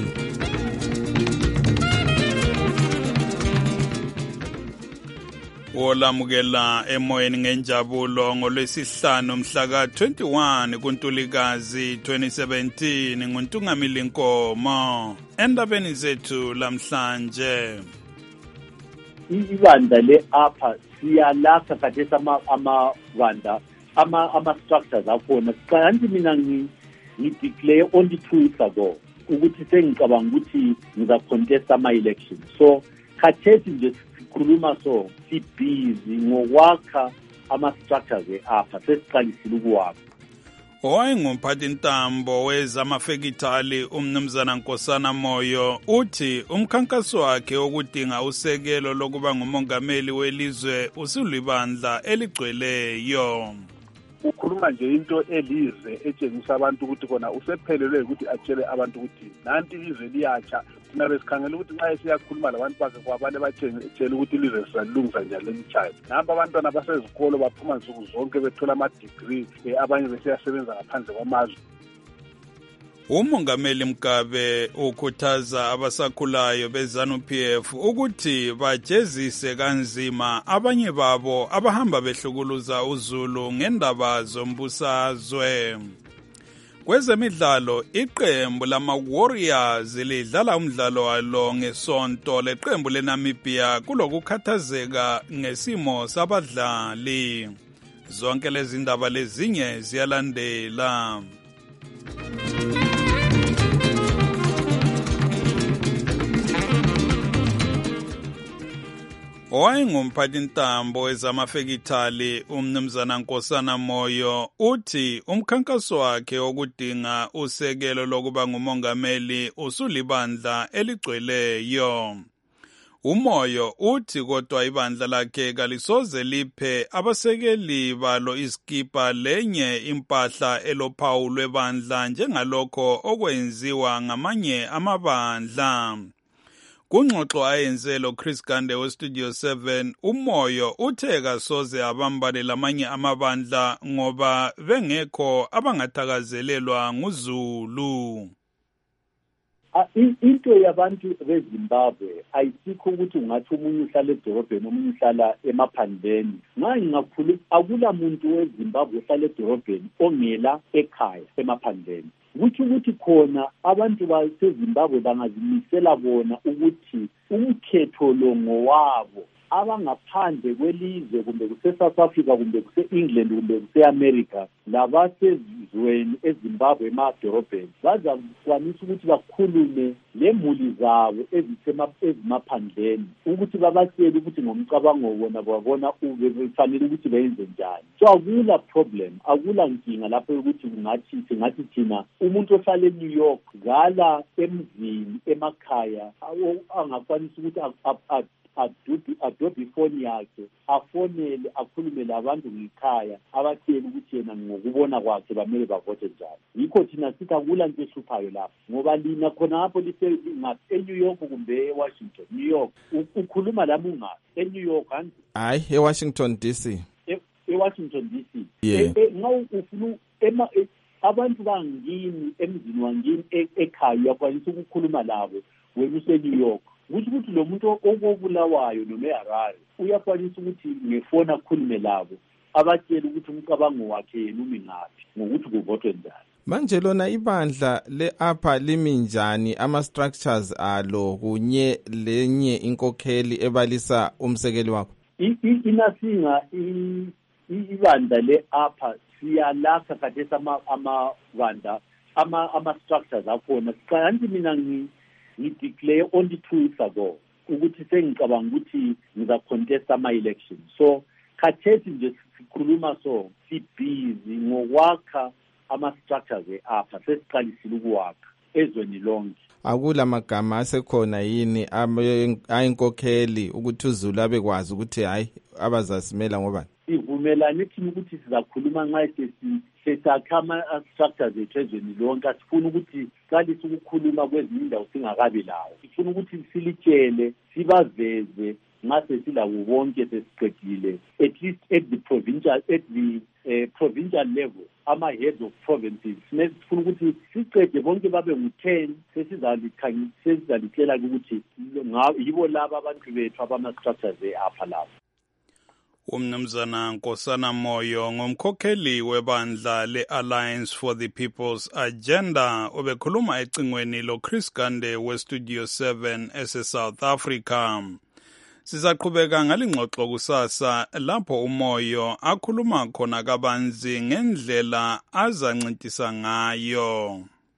Olamukela emoyeni ngenjabulo ngolwesihlanu mhla ka twenty-one kuNtulikazi twenty seventeen nguNtungamili Nkomo. Endabeni zethu lamhlanje ibandla le apha siyalakha kade sama amabandla ama ama structures akhona kanti mina ngideclare only two weeks ago ukuthi sengicabanga ukuthi ngiza contest ama elections. So khathethi nje sikhuluma so sibhizi ngokwakha ama-structures e-apha sesiqalisile ukuwakha. Owayengumphathi ntambo wezamafekithali umnumzana Nkosana Moyo uthi umkhankaso wakhe okudinga usekelo lokuba ngumongameli welizwe usulibandla eligcweleyo. Ukhuluma nje into elize etshengisa abantu ukuthi kona usephelelwe ukuthi atshele abantu ukuthi nanti izwe liyatsha. Thina besikhangela ukuthi nxa esiyakhuluma labantu bakhe kwabale batshele ukuthi ilizwe sisalungisa njani lemichayo. Namba abantwana basezikolo baphuma nsuku zonke bethola ama-degree, abanye besiyasebenza ngaphandle kwamazwe. Umongameli Mgabe ukhuthaza abasakhulayo beZANU-P F ukuthi bajezise kanzima abanye babo abahamba behlukuluza uZulu ngendaba zombusazwe. Kwezemidlalo iqembu lama-Warriors lidlala umdlalo walo ngesonto leqembu leNamibia kulokukhathazeka ngesimo sabadlali. Zonke lezi ndaba lezinye ziyalandela. Owayengumphathi ntambo wezamafekithali umnumzana Nkosana Moyo uthi umkhankaso wakhe okudinga usekelo lokuba ngumongameli usulibandla eligcweleyo. Umoyo uthi kodwa ibandla lakhe kalisoze liphe abasekeli balo iskipa lenye impahla elophawu lwebandla njengalokho okwenziwa ngamanye amabandla. Kungxoxo ayenze lo Chris Gande we Studio seven Umoyo uthe kasoze abambane lamanye amabandla ngoba bengekho abangathakazelelwa nguZulu. Into yabantu beZimbabwe ayisikho ukuthi ungathi umunye uhlala edorobheni omunye uhlala emaphandleni. Nxa ngingakhuluma akula muntu weZimbabwe ohlala edorobheni ongela ekhaya emaphandleni. Kuthi ukuthi khona abantu baseZimbabwe bangazimisela bona ukuthi umkhetho lo ngowabo abangaphandle kwelizwe kumbe kuse-South Africa kumbe kuse-England kumbe kuse-America labasezweni eZimbabwe emadorobheni bazakwanisa ukuthi bakhulume lemuli zabo ezimaphandleni ukuthi babatshele ukuthi ngomcabango wona babona ufanele ukuthi benze njani. So akula problem, akula nkinga lapho ukuthi kungathi singathi thina umuntu ohlala eNew York gala emzini emakhaya angakwanisa ukuthi adobe ifoni yakhe afonele akhulume labantu ngekhaya abatshele ukuthi yena ngokubona kwakhe bamele bavote njani. Yikho thina sithi akula nto ehluphayo lapho ngoba lina khonapho lisengaphi eNew York kumbe eWashington. New York ukhuluma lami ungaphi eNew York kanti hayi eWashington D C eWashington D C yeah. Nxa ufuna ema abantu bangini emzini wangini ekhaya uyakwanisa ukukhuluma labo wena useNew York. Kuthi ukuthi lo muntu okobulawayo noma eHarare uyakwanisa ukuthi ngefoni akhulume labo abatshela ukuthi umcabango wakhe yena umi ngaphi ngokuthi kuvotwe njani. Manje lona ibandla le-apha limi njani ama-structures alo kunye lenye inkokheli ebalisa umsekeli wakho? Inasinga ibandla le-apha siyalakha kade sama amabandla ama-structures akhona kanti mina ngideclare only two weeks ago ukuthi sengicabanga ukuthi ngiza contest ama-elections. So khathethi nje sikhuluma so sibhizi ngokwakha ama-structures e-upper sesiqalisile ukuwakha ezweni lonke. Akula magama asekhona yini ayinkokheli ukuthi uZulu abekwazi ukuthi hayi abazasimela ngobani? Sivumelane thina ukuthi sizakhuluma nxa sesakha ama-structures ethu ezweni lonke. Asifuna ukuthi siqalise ukukhuluma kwezinye indawo singakabi lawo. Sifuna ukuthi silitshele, sibaveze nxa sesilawo bonke sesiqedile, at least at the provincial at the uh, provincial level, ama-heads of provinces. Sifuna ukuthi siqede bonke babe ngu-ten, sesizalitshela ukuthi yibo laba abantu bethu abama-structures e-upper labo. Umnumzana Nkosana Moyo ngumkhokheli webandla le-Alliance for the People's Agenda obekhuluma ecingweni lo Chris Gande we-Studio seven ese-South Africa. Sizaqhubeka ngalingxoxo kusasa lapho uMoyo akhuluma khona kabanzi ngendlela azancintisa ngayo.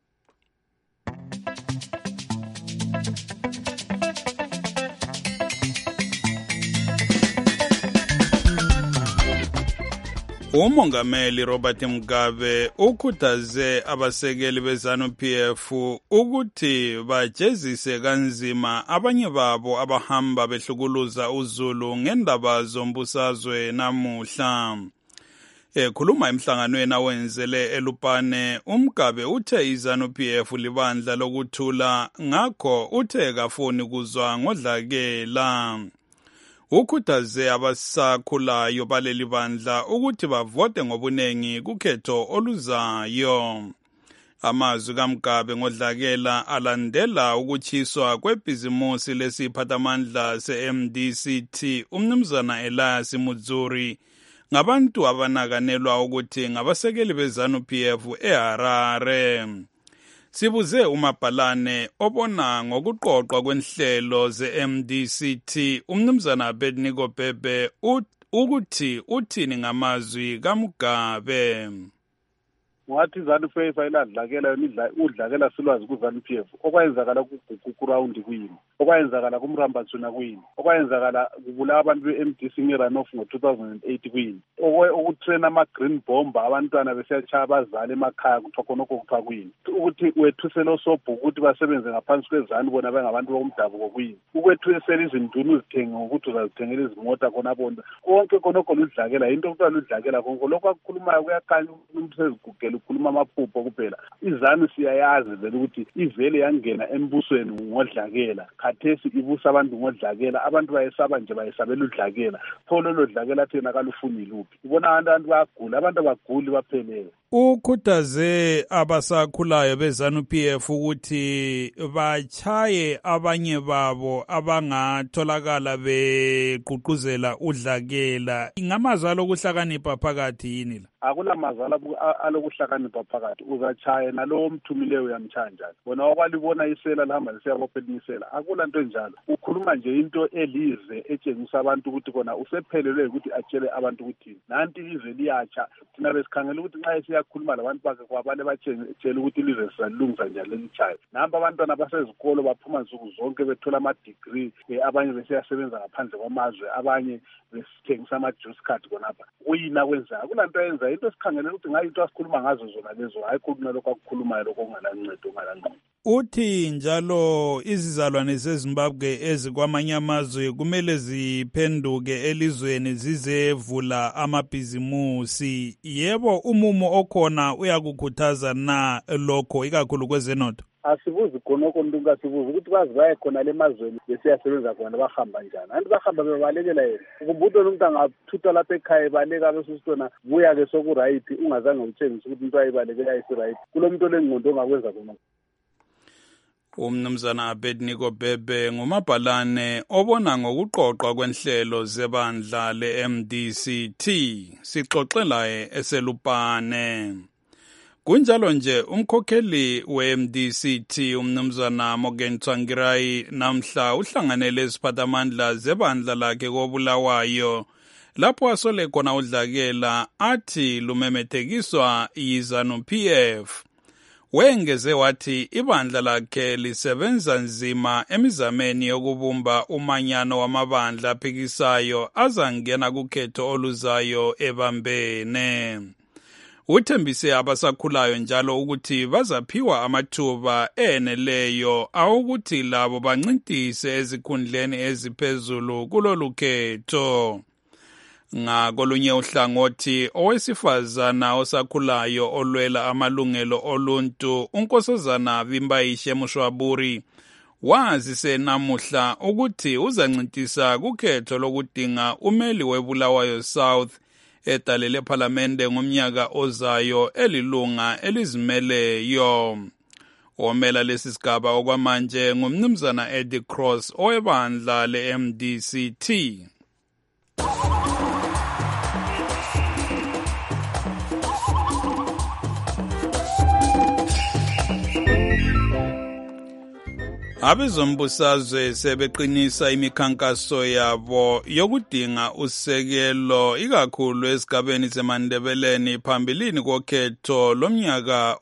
Umongameli Robert Mugabe ukhuthaze abasekeli beZanu-P F ukuthi bajezise kanzima abanye babo abahamba behlukuluza uZulu ngendaba zombusazwe namuhla. Ekhuluma emhlanganweni awenzele eLupane, uMgabe uthe iZanu-P F libandla lokuthula ngakho uthe kafuni kuzwa ngodlakela. Ukhuthaze abasakhulayo baleli bandla ukuthi bavote ngobunengi kukhetho oluzayo. Amazwi kaMgabe ngodlakela alandela ukuchiswa kwebhizimusi lesiphathamandla se-M D C T umnumzana Elias Mudzuri ngabantu abanakanelwa ukuthi ngabasekeli beZanu-P F eHarare. Sibuze uMabhalane obona ngokuqoqwa kwenhlelo ze-M D C T umnumzana Abednego Bhebhe ukuthi uthini ngamazwi kaMgabe. Ngathi iZanu-P F ayiladlakela yona udlakela silwazi kuZanu-P F okwayenzakala kuGugurawundi kuyini, okwayenzakala kuMrambatsuna kuyini, okwayenzakala kubulawa abantu be-M D C nge-runoff ngo-two thousand eight kuyini, ukutraina ama-green bomber abantwana besiyatshaya abazali emakhaya kuthiwa khonokho kuthiwa kuyini, ukuthi wethusele osobhuku ukuthi basebenze ngaphansi kwezanu bona bengabantu bokumdabuko kuyini, ukwethusela izinduna uzithenge ngokuthi uzazithengela izimota khonabona konke khonokho ludlakela yinto kuthiwa ludlakela konke lokho akukhulumayo kuyakhanya umuntu sezigugela ukhuluma amaphupho kuphela. iZanu siyayazi vele ukuthi ivele yangena embusweni ngodlakela, khathesi ibusa abantu ngodlakela, abantu bayesaba nje bayesabela udlakela, pho lolo dlakela thina kalufuni luphi. Ubona abantu bayagula, abantu abaguli baphelele. Ukhuthaze abasakhulayo beZanu-P F ukuthi bachaye abanye babo abangatholakala beququzela udlakela. Ngamazwi alokuhlakanipha phakathi yini la? Akulamazala alokuhlakanipha phakathi, uzachaya nalowo mthumileyo uyamchaya njalo. Bona wabalibona isela lihamba lisiyabophelela isela, akula nto enjalo. Ukhuluma nje into elize etshengisa abantu ukuthi kona usephelelwe ukuthi atshele abantu ukuthi nanti izwe liyatsha. Thina besikhangela ukuthi nxa siyakhuluma labantu bakhe kwabale batshele ukuthi ilizwe sisalilungisa njalo lelichayo. Namba abantwana basezikolo baphuma nsuku zonke bethola ama-degree, abanye besiyasebenza ngaphandle kwamazwe, abanye besithengisa ama-juice card konapha. Kuyina kwenza akula nto yenza into sikhangelela ukuthi ngayo into asikhuluma ngazo zona lezo, hayi khuluma lokho akukhulumayo lokho ongalancedo ongalancedo. Uthi njalo izizalwane zeZimbabwe ezikwamanye amazwe kumele ziphenduke elizweni zizevula amabhizimusi. Yebo umumo okhona uyakukhuthaza na lokho ikakhulu kwezenotho? Asibuzi khonokho umuntu asibuzi ukuthi bazi baye khona le mazweni besiyasebenza khona bahamba njani. Anti bahamba bebalekela yena. Ukubutho umuntu angathutha lapha ekhaya baleka bese sitona buya ke sokuright ungazange utshengise ukuthi into ayibalekela ayisiright. Kulo muntu olengqondo ongakwenza khona. Umnumzana Abednego Bhebhe ngumabhalane obona ngokuqoqwa kwenhlelo zebandla le-M D C T. Sixoxela eselupane. Kunjalo nje umkhokheli we-M D C T umnumzana Morgan Tsvangirai namhla uhlanganele iziphathamandla zebandla lakhe koBulawayo lapho asole khona udlakela athi lumemethekiswa yiZanu-P F. Wengeze wathi ibandla lakhe lisebenza nzima emizameni yokubumba umanyano wamabandla aphikisayo azangena kukhetho oluzayo ebambene. Uthembise abasakhulayo njalo ukuthi bazaphiwa amathuba eneleyo awukuthi labo bancintise ezikhundleni eziphezulu kulolu khetho. Ngakolunye uhlangothi, owesifazana osakhulayo olwela amalungelo oluntu uNkosazana Vimbayishe Mushwaburi wazise namuhla ukuthi uzancintisa kukhetho lokudinga umeli weBulawayo South edalele parliamente ngomnyaka ozayo elilunga elizimeleyo. Omela lesi sigaba okwamanje ngumnumzana Eddie Cross owebandla le-M D C T. Abezombusazwe sebeqinisa imikhankaso yabo yokudinga usekelo ikakhulu esigabeni seMandebeleni phambilini kokhetho lomnyaka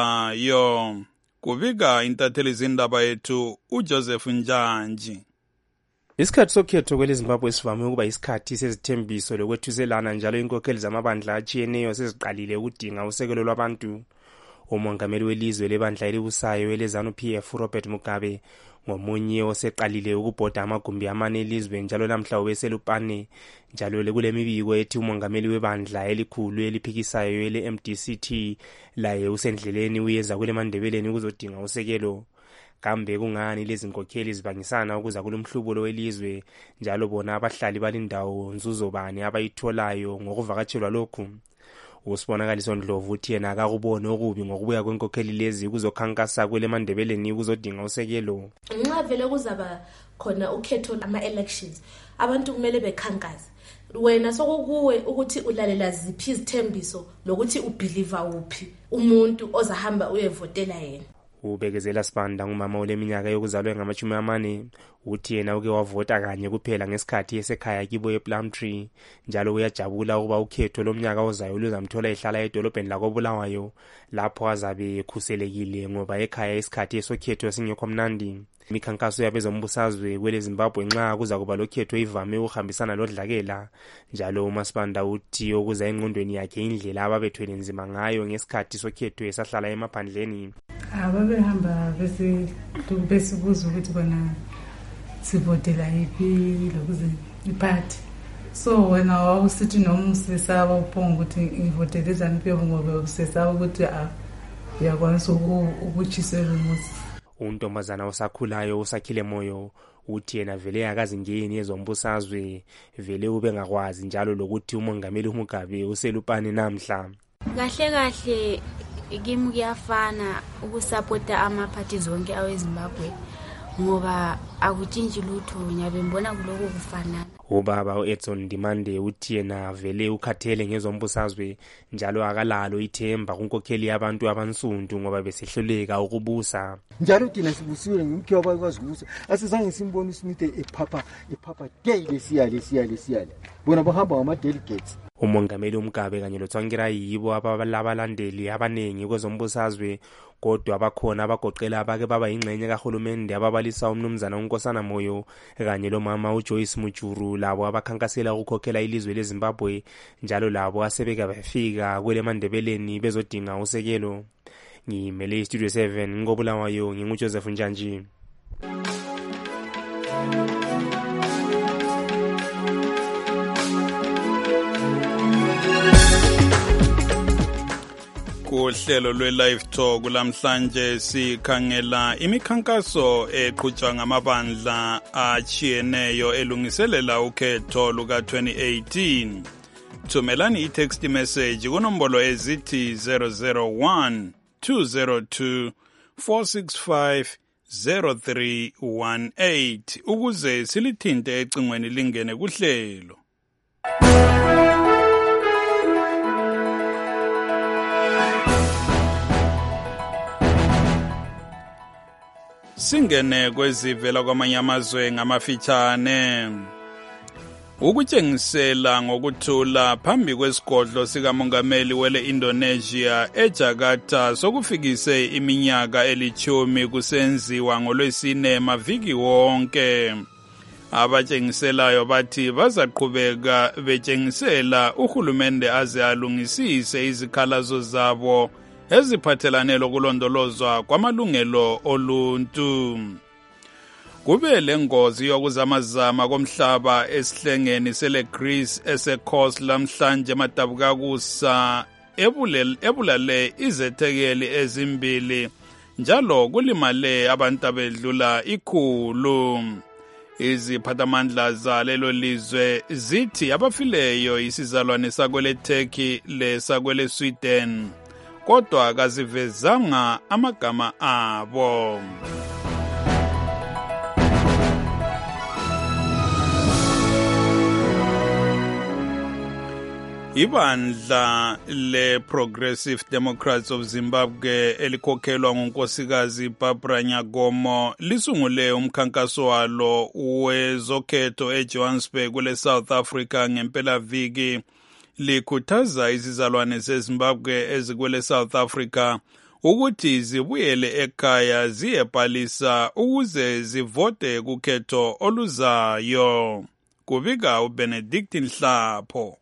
ozayo. Kubika intatheli zindaba yethu uJoseph Njanji. Isikhathi sokhetho kweleZimbabwe sivame ukuba isikhathi sezithembiso lokwethuselana, njalo inkokheli zamabandla atshiyeneyo seziqalile ukudinga usekelo lwabantu. Umongameli welizwe lebandla elibusayo eleZANU P F Robert Mugabe ngomunye oseqalile ukubhoda amagumbi amane elizwe, njalo namhla ubeselupane. Njalo kule mibiko ethi umongameli webandla elikhulu eliphikisayo ele-M D C T laye usendleleni uyeza kule Mandebeleni ukuzodinga usekelo. Kambe kungani lezi nkokheli zibangisana ukuza kulomhlubulo welizwe, njalo bona abahlali balindawo nzuzo bani abayitholayo ngokuvakatshelwa lokhu? Usibonakaliso Ndlovu uthi yena akakubone okubi ngokubuya kwenkokheli lezi kuzokhankasa kwele Mandebeleni ukuzodinga usekelo. Nxa vele kuzaba khona ukhetho ama-elections, abantu kumele bekhankase. Wena sokukuwe ukuthi ulalela ziphi izithembiso lokuthi ubelieve uphi umuntu ozahamba uyevotela yena. Ubekezela Sibanda ngumama oleminyaka yokuzalwa ngamashumi amane, uthi yena uke wavota kanye kuphela ngesikhathi esekhaya kibo ePlumtree, njalo uyajabula ukuba ukhetho lomnyaka ozayo luzamthola ehlala edolobheni lakoBulawayo lapho azabe ekhuselekile ngoba ekhaya isikhathi esokhetho singekho mnandi. Imikhankaso yabezombusazwe kwele Zimbabwe nxa kuza kuba lokhetho ivame ukuhambisana lodlakela, njalo uMasibanda uthi okuza engqondweni yakhe indlela ababethwele nzima ngayo ngesikhathi sokhetho esahlala emaphandleni. Ababehamba bese besibuza ukuthi bona sivotela yiphi lokuze iphathi. So wena wawusithi noma usesaba uphonga ukuthi ngivotele ZANU P F ngoba usesaba ukuthi ah uyakwanisa ukuchisela umuzi. Untombazana osakhulayo usakhile moyo uthi yena vele akazingeni ezombusazwe, vele ube ngakwazi njalo lokuthi umongameli uMugabe uselupane namhla. Kahle kahle kimi kuyafana ukusupporta ama-party zonke aweZimbabwe ngoba akutshintshi lutho, nyabe mbona kuloko kufanana. Ubaba uEdson Dimande uthi yena vele ukhathele ngezombusazwe njalo akalalo ithemba kunkokheli yabantu abansundu ngoba besehluleka ukubusa. Njalo thina sibusiwe ngumkhe wabakwazi ukubusa, asizange simbone uSmith ephapha ephapha gay lesiya lesiya lesiya, bona bahamba ngama-delegates. Umongameli uMugabe kanye loTsvangirai yibo abalabalandeli abanengi kwezombusazwe, kodwa abakhona abagoqela abake baba ingxenye kahulumende ababalisa umnumzana uNkosana Moyo kanye lomama uJoyce Mujuru, labo abakhankasela ukukhokhela ilizwe leZimbabwe, njalo labo asebeka bafika kwele Mandebeleni bezodinga usekelo. Ngimele Studio seven ngoBulawayo, nginguJoseph Njanji. Kuhlelo lwe-Live Talk lamhlanje sikhangela imikhankaso eqhutshwa ngamabandla achiyeneyo elungiselela ukhetho luka twenty eighteen. Thumelani i-text message kunombolo ezithi zero zero one two zero two four six five zero three one eight ukuze silithinte ecingweni lingene kuhlelo. Singene kwezivela kwamanye amazwe ngamafitshane. Ukutshengisela ngokuthula phambi kwesigodlo sikamongameli wele Indonesia eJakarta sokufikise iminyaka elithumi kusenziwa ngolwesine maviki wonke. abatshengiselayo bathi bazaqhubeka betshengisela uhulumende aze alungisise izikhalazo zabo eziphathelane lokulondolozwa kwamalungelo oluntu. Kube lengozi yokuzamazama komhlaba esihlengeni sele Greece esekos lamhlanje madabukakusa ebulale izethekeli ezimbili njalo kulimale abantu abedlula ikhulu. Iziphathamandla zalelo lizwe zithi abafileyo isizalwane sakwele Turkey lesakwele Sweden kodwa kazivezanga amagama abo. Ibandla le-Progressive Democrats of Zimbabwe elikhokhelwa ngunkosikazi Barbara Nyagomo lisungule umkhankaso walo wezokhetho eJohannesburg kule South Africa ngempelaviki likhuthaza izizalwane zeZimbabwe ezikwele South Africa ukuthi zibuyele ekhaya ziyebhalisa ukuze zivote kukhetho oluzayo. Kubika uBenedict Nhlapho.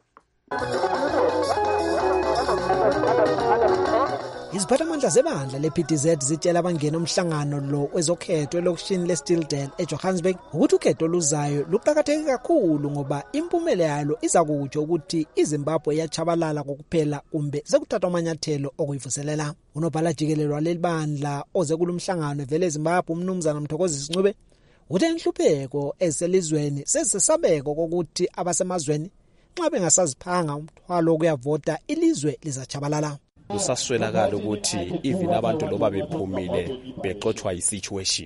Iziphathamandla zebandla le-P D Z zitshela abangena umhlangano lo wezokhetho elokishini le-Stilton eJohannesburg ukuthi ukhetho oluzayo luqakatheke kakhulu ngoba impumela yalo iza kutsho ukuthi iZimbabwe yachabalala kokuphela kumbe sekuthathwa amanyathelo okuyivuselela. Unobhala jikelelo waleli bandla oze kulomhlangano vele eZimbabwe umnumzana Mthokozisi Ncube uthi inhlupheko eselizweni sesisabeko kokuthi abasemazweni nxa bengasaziphanga umthwalo kuyavota ilizwe lizachabalala. Kusaswelakala ukuthi even abantu loba bephumile bexoxwa yi-situation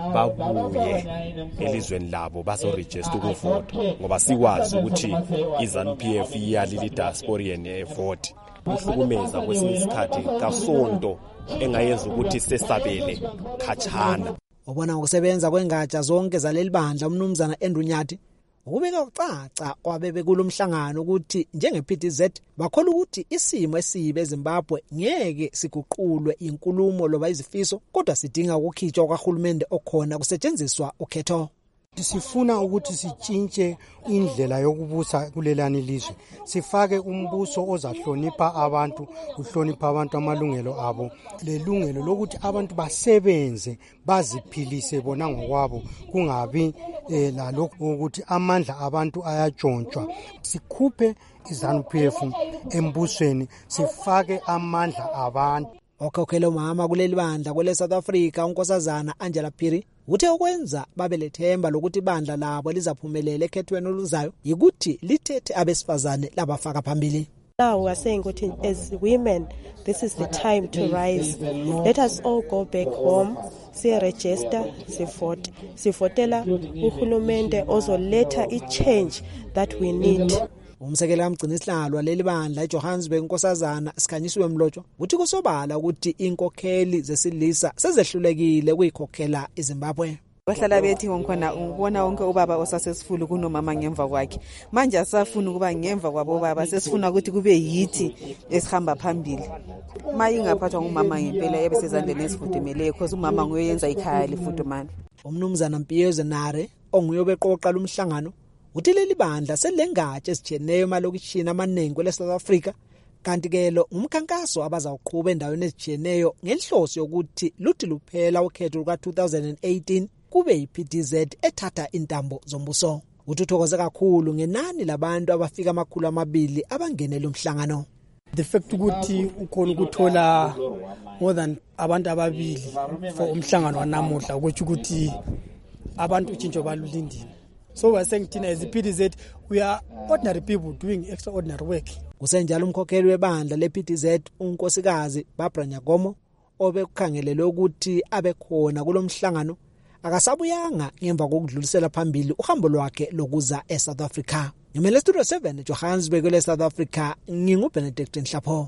babuye elizweni labo bazoregister ukuvota ngoba sikwazi ukuthi i-ZANU P F iyalili diasporian evote. Kuhlukumeza kwesinye isikhathi kasonto engayenza ukuthi sesabele khatshana. Ubona ngokusebenza kwengatsha zonke zaleli bandla umnumzana Andrew Nyathi ukubeka ucaca kwabebe kulomhlangano ukuthi njenge-P D Z bakhola ukuthi isimo esibe eZimbabwe ngeke siguqulwe inkulumo loba izifiso kodwa sidinga ukukhitshwa kwahulumende okhona kusetshenziswa ukhetho. Sifuna ukuthi sitshintshe indlela yokubusa kulelani lizwe, sifake umbuso ozahlonipha abantu, uhlonipha abantu amalungelo abo, lelungelo lokuthi abantu basebenze baziphilise bona ngokwabo, kungabi eh, lalokho ukuthi amandla abantu ayatshontshwa. Sikhuphe iZANU P F embusweni, sifake amandla abantu. Okhokhela umama kuleli bandla kwele South Africa unkosazana Angela Phiri uthe ukwenza babelethemba lokuthi bandla labo lizaphumelela ekhethweni oluzayo yikuthi lithethe abesifazane labafaka phambili. Now we are saying that as women, this is the time to rise. Let us all go back home, see register, see vote. Sivotela uhulumende ozoletha i-change that we need. Umsekela kamgcina isihlalo waleli bandla eJohannesburg unkosazana Sikhanyisiwe Mlotshwa uthi kusobala ukuthi inkokheli zesilisa sezehlulekile ukuyikhokhela iZimbabwe. Bahlala bethi ngkhona ubona wonke ubaba osasesifuna kunomama ngemva kwakhe. Manje asafuna ukuba ngemva kwabo baba, sesifuna ukuthi kube yithi esihamba phambili. Maye ingaphathwa ngumama ngempela ebesezandleni ezifudumeleyo because umama nguyenza ikhaya lifudumana. Umnumzana Mpiyeze Nare onguyobeqoqa lumhlangano uthi leli bandla selengatshe esijeneyo malokishini amaningi kwele South Africa kanti ke lo umkhankaso abazawuqhubha endaweni ezijeneyo ngenhloso yokuthi luthi luphela ukhetho luka two thousand eighteen kube yi-P D Z ethatha intambo zombuso. Uthuthokoze kakhulu ngenani labantu abafika amakhulu amabili abangenele umhlangano. The fact ukuthi ukhona ukuthola more than abantu ababili for umhlangano wanamuhla ukuthi ukuthi abantu utshintsho balulindile. So we are saying thina as a P D Z we are ordinary people doing extraordinary work. Kusenjalo umkhokheli webandla le-P D Z unkosikazi Barbara Nyagomo obekukhangelelwe ukuthi abekhona kulomhlangano akasabuyanga ngemva kokudlulisela phambili uhambo lwakhe lokuza eSouth Africa. Ngimele Studio seven eJohannesburg le South Africa nginguBenedict Nhlapho.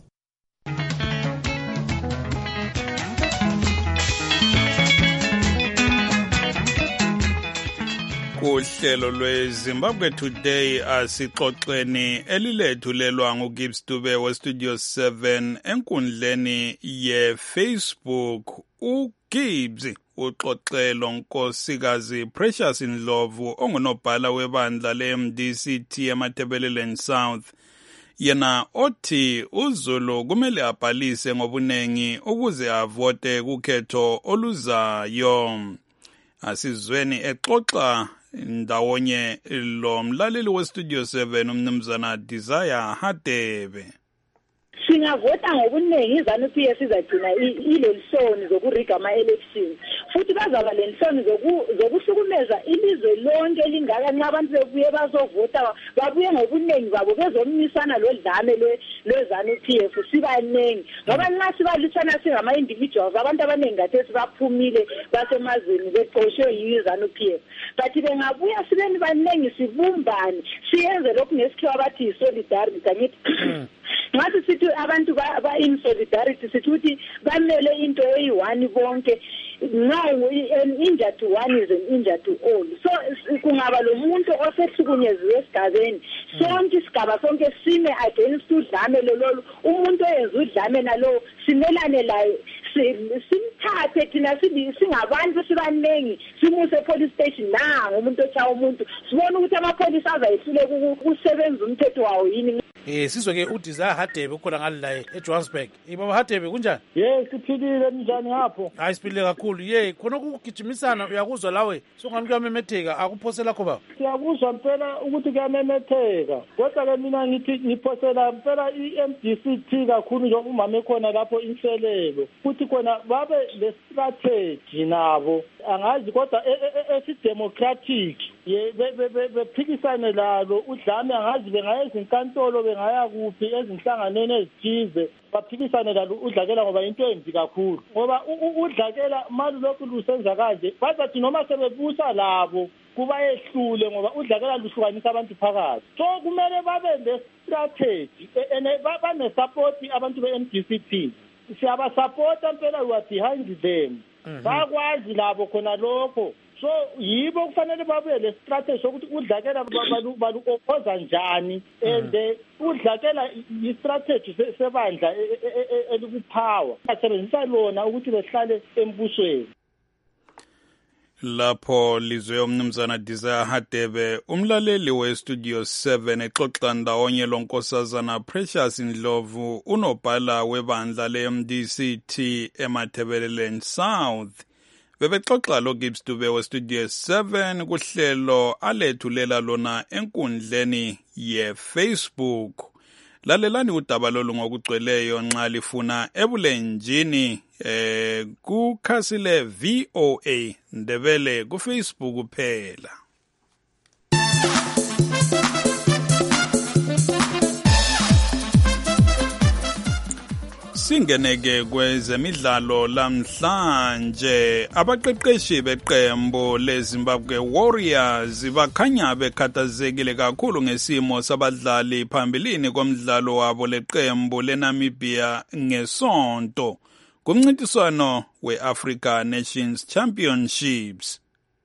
Kuhlelo lweZimbabwe Today asixoxeni elilethulelwa nguGibbs Dube weStudio seven enkundleni yeFacebook. uGibbs uxoxelo nkosikazi Precious Ndlovu ongunobhala webandla le-M D C T eMatabeleland South. Yena othi uZulu kumele abhalise ngobunengi ukuze avote kukhetho oluzayo. Asizweni exoxa ndawonye lo mlaleli westudio seven umnumzana Desire Hadebe. Singavota ngobuningi iZANU-P F izagcina ilelisoni zokuriga ama-elections futhi bazaba lelisoni zokuhlukumeza ilizwe lonke elingaka nxa abantu bebuye bazovota babuye ngobuningi babo bezomnisana lodlame lwe-ZANU-P F sibaningi ngoba nxa sibalwisana singama-individuals abantu abaningi kade sibaphumile basemazweni beqoshwe yi-ZANU-P F but bengabuya sibeni baningi sibumbane siyenze lokhu ngesikhiwa bathi yi-solidarity angithi ngathi sithi abantu ba in solidarity sithi ukuthi bamele into eyi-one bonke now an injury to one is an injury to all. So kungaba lo muntu osehlukunyeziwe esigabeni sonke isigaba sonke sime against udlame lolo umuntu oyenza udlame nalo simelane laye simthathe thina singabantu sibanengi simuse police station na umuntu ochawa umuntu sibona ukuthi amapholisa azayihlule ukusebenza umthetho wawo yini. Eh sizwe ke uDesire Hadebe ukhona ngala eJohannesburg. Ibaba Hadebe kunjani? Yes siphilile njani ngapho? Hayi siphilile kakhulu. Ye khona ukugijimisana uyakuzwa lawe songani kuyamemetheka akuphosela kho baba. Siyakuzwa impela ukuthi kuyamemetheka. Kodwa ke mina ngithi ngiphosela impela i-M D C T kakhulu njengoba umama ekhona lapho inselelo. Futhi khona babe le strategy nabo angazi kodwa esidemocratic ye bephikisane lalo udlame angazi bengayenza inkantolo bengaya kuphi ezinhlanganweni ezithize baphikisane lalo udlakela ngoba into embi kakhulu ngoba udlakela mali lokhu lusenza kanje bazathi noma sebebusa labo kuba yehlule ngoba udlakela luhlukanisa abantu phakathi so kumele babe le strategy bane support abantu be-M D C T siyabasupporta impela we are behind them bakwazi labo khona lokho so yibo kufanele babuye le strategy sokuthi udlakela balu opposa njani and udlakela i-strategy sebandla elikupower basebenzisa lona ukuthi behlale embusweni. Lapho lizwe umnumzana Desire Hadebe umlaleli westudio seven exoxa ndawonye lonkosazana Precious Ndlovu unobhala webandla le-M D C T eMatabeleland South. Bebexoxa lo Gibbs Dube westudio seven kuhlelo alethulela lona enkundleni ye-Facebook. Lalelani udaba lolu ngokugcweleyo nxa lifuna ebulenjini eh kukhasile V O A Ndebele ku Facebook phela. Singeneke kwezemidlalo lamhlanje abaqeqeshi beqembu leZimbabwe Warriors bakhanya bekhathazekile kakhulu ngesimo sabadlali phambilini komdlalo wabo leqembu leNamibia ngesonto kumncintiswano weAfrica Nations Championships.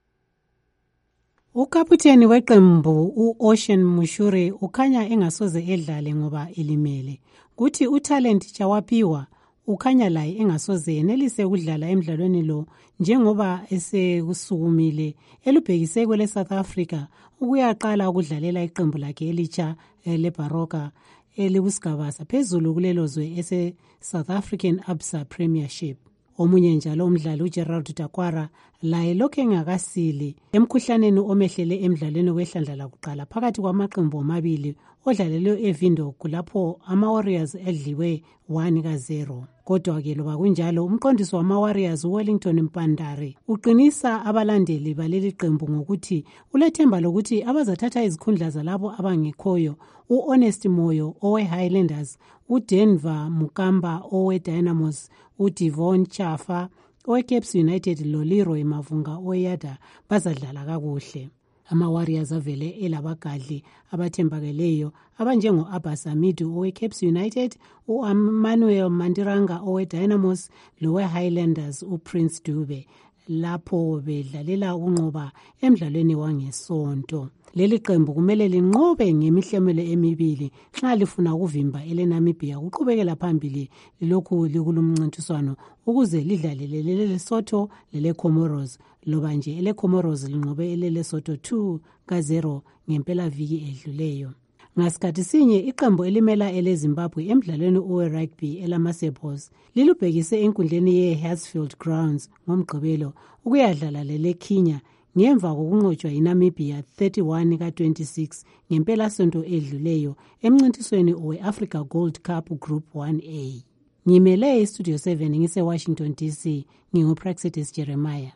Ukaputeni weqembu uOcean Muchure ukhanya engasoze edlale ngoba elimele. Kuthi uTalent Chawapiwa ukhanya laye engasoze enelise ukudlala emidlalweni lo njengoba esekusukumile elubhekise kwele South Africa ukuyaqala ukudlalela iqembu lakhe elitsha leBaroka elikusigaba saphezulu kulelozwe ese South African Absa Premiership. Omunye njalo umdlali uGerald Takwara laye lokho engakasili emkhuhlaneni omehlele emidlalweni wehlandla lakuqala phakathi kwamaqembu amabili odlalelwe eVindhoek lapho ama-Warriors edliwe one ka zero. Kodwa ke loba kunjalo umqondisi wama-Warriors uWellington Mpandari uqinisa abalandeli baleli qembu ngokuthi ulethemba lokuthi abazathatha izikhundla zalabo abangekhoyo uHonest Moyo owe-Highlanders, uDenver Mukamba owe-Dynamos, uDivon Chafa owe-Caps United loLeroy Mavunga owe-Yada bazadlala kakuhle. Ama-Warriors avele elabagadli abathembakeleyo abanjengo-Abbas Hamidu owe-Caps United, uManuel Mandiranga owe-Dynamos lowe-Highlanders uPrince Dube. lapho bedlalela unqoba emdlalweni wangesonto. Leli qembu kumele linqobe ngemihlomelo emibili nxa lifuna ukuvimba eleNamibia uqhubekela phambili lokhu likulumncintiswano ukuze lidlalele leLesotho leleComoros loba nje eleComoros linqobe eleLesotho two ka zero ngempela viki edluleyo. Ngasikhathi sinye iqembu elimela eleZimbabwe emdlalweni owe-rugby elamaSebos lilubhekise enkundleni ye-Hartsfield Grounds ngomgqibelo ukuyadlala leleKenya ngemva kokunqotshwa yiNamibia thirty-one ka twenty-six ngempela sonto edluleyo emncintisweni we-Africa Gold Cup Group one A. Ngimele eStudio seven ngise-Washington D C, nginguPraxitis Jeremiah.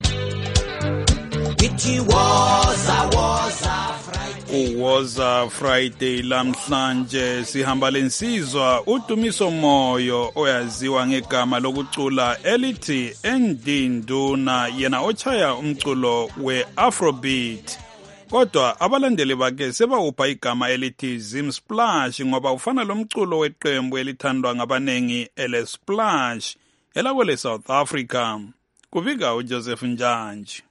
It was a was a Uwoza Friday lamhlanje sihamba lensizwa uDumiso Moyo oyaziwa ngegama lokucula elithi Endinduna yena ochaya umculo we-Afrobeat. Kodwa abalandeli bakhe sebawupha igama elithi Zim Splash ngoba ufana lomculo weqembu elithandwa ngabanengi ele Splash elakwele South Africa. Kuvika uJoseph Njanji.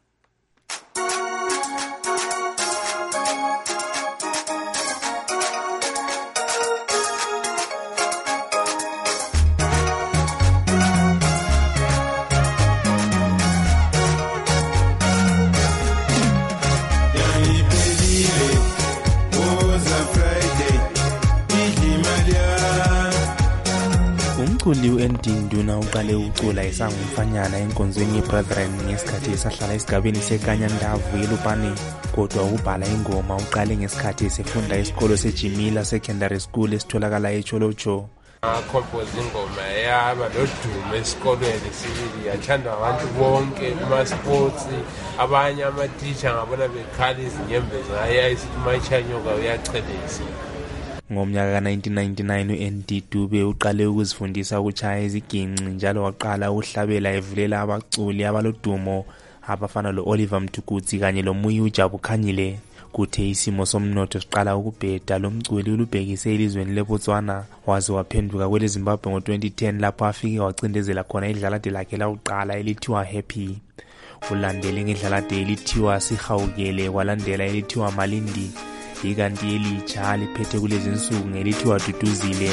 Umculi uEndinduna uqale ucula esangumfanyana enkonzweni yeBrethren ngesikhathi esahlala esigabeni seKanyandavu eLupane, kodwa ubhala ingoma uqale ngesikhathi esefunda esikolo seJimila Secondary School esitholakala eCholocho. Compose ingoma yaba lodumo esikolweni sibili yathandwa abantu bonke kuma-sports, abanye ama-teacher ngabona bekhala izinyembezi ayayisithi uMachanyoka uyachelesa. Ngomnyaka ka nineteen ninety-nine uND Dube uqale ukuzifundisa ukuchaya iziginci njalo waqala uhlabela evulela abaculi abalodumo abafana lo-Oliver Mtukudzi kanye loMuyi Jabukhanyile. Kuthe isimo somnotho siqala ukubheda, lo mculi ulubhekise elizweni leBotswana waze waphenduka kweleZimbabwe ngo twenty ten lapho afike wacindezela khona idlalade lakhe lakuqala elithiwa Happy. Ulandele ngedlalade elithiwa Sihawukele kwalandela elithiwa Malindi, ikanti elitsha liphethe kulezi insuku ngelithiwa Duduzile.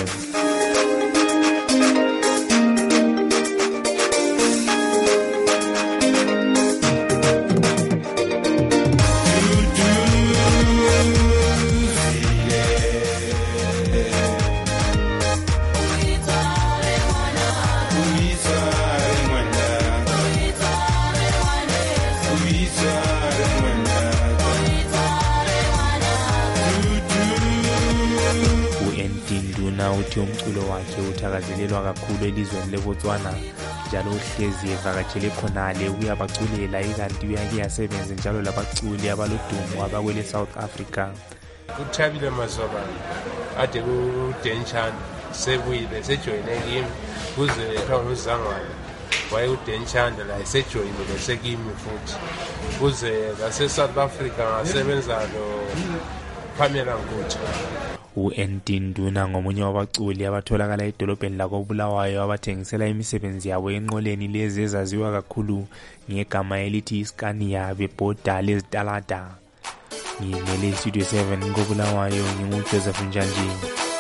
Uthi umculo wakhe uthakazelelwa kakhulu elizweni leBotswana njalo uhlezi evakatshele khonale ukuyabaculela, ikanti uyake yasebenza njalo labaculi abalodumo abakwele South Africa. Uthabile Masoba ade kuDenchan sebuyile sejoyine kimi kuze uzangwana waye uDenchan la sejoyine sekimi futhi kuze lase South Africa ngasebenza lo Pamela Ngutha. uEndinduna ngomunye wabaculi abatholakala edolobheni lakoBulawayo abathengisela imisebenzi yabo enqoleni lezi ezaziwa kakhulu ngegama elithi Scania bebhoda lezitalada. Ngimele Studio seven koBulawayo, nginguJoseph Njanji.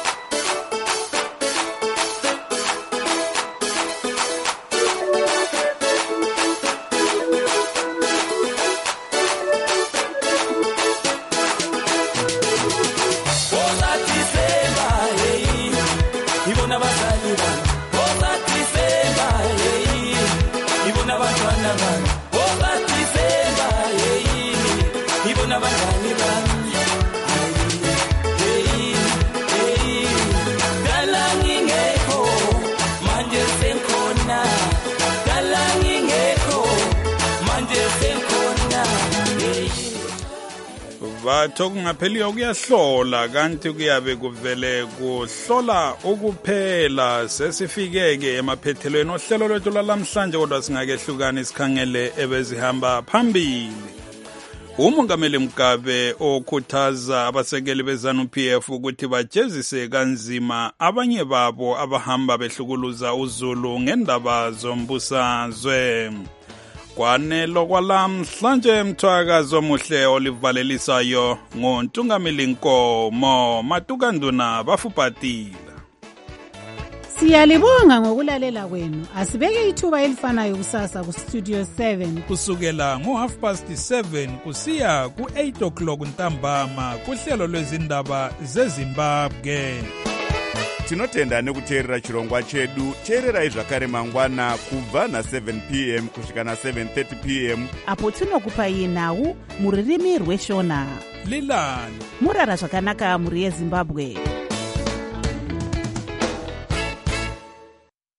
Batho kungapheliyo kuyahlola kanti kuyabe kuvele kuhlola ukuphela. Sesifikeke emaphethelweni ohlelo lwethu lamhlanje, kodwa singakehlukana isikhangele ebezihamba phambili. Umongameli Mugabe okhuthaza abasekeli beZANU-P F ukuthi bajezise kanzima abanye babo abahamba behlukuluza uZulu ngendaba zombusazwe. igwanelo kwalamhlanje mthwakazi omuhle olivalelisayo ngontungameli Nkomo Matukanduna bafuphatila. Siyalibonga ngokulalela kwenu. Asibeke ithuba elifanayo kusasa ku Studio seven kusukela ngo half past seven kusiya ku eight o'clock ntambama kuhlelo lwezindaba zeZimbabwe. Tinotenda nekuteerera chirongwa chedu. Teererai zvakare mangwana kubva na seven p m kusvika na seven thirty p m apo tinokupai nhau muririmi rweshona. Lilani murara zvakanaka muri yeZimbabwe.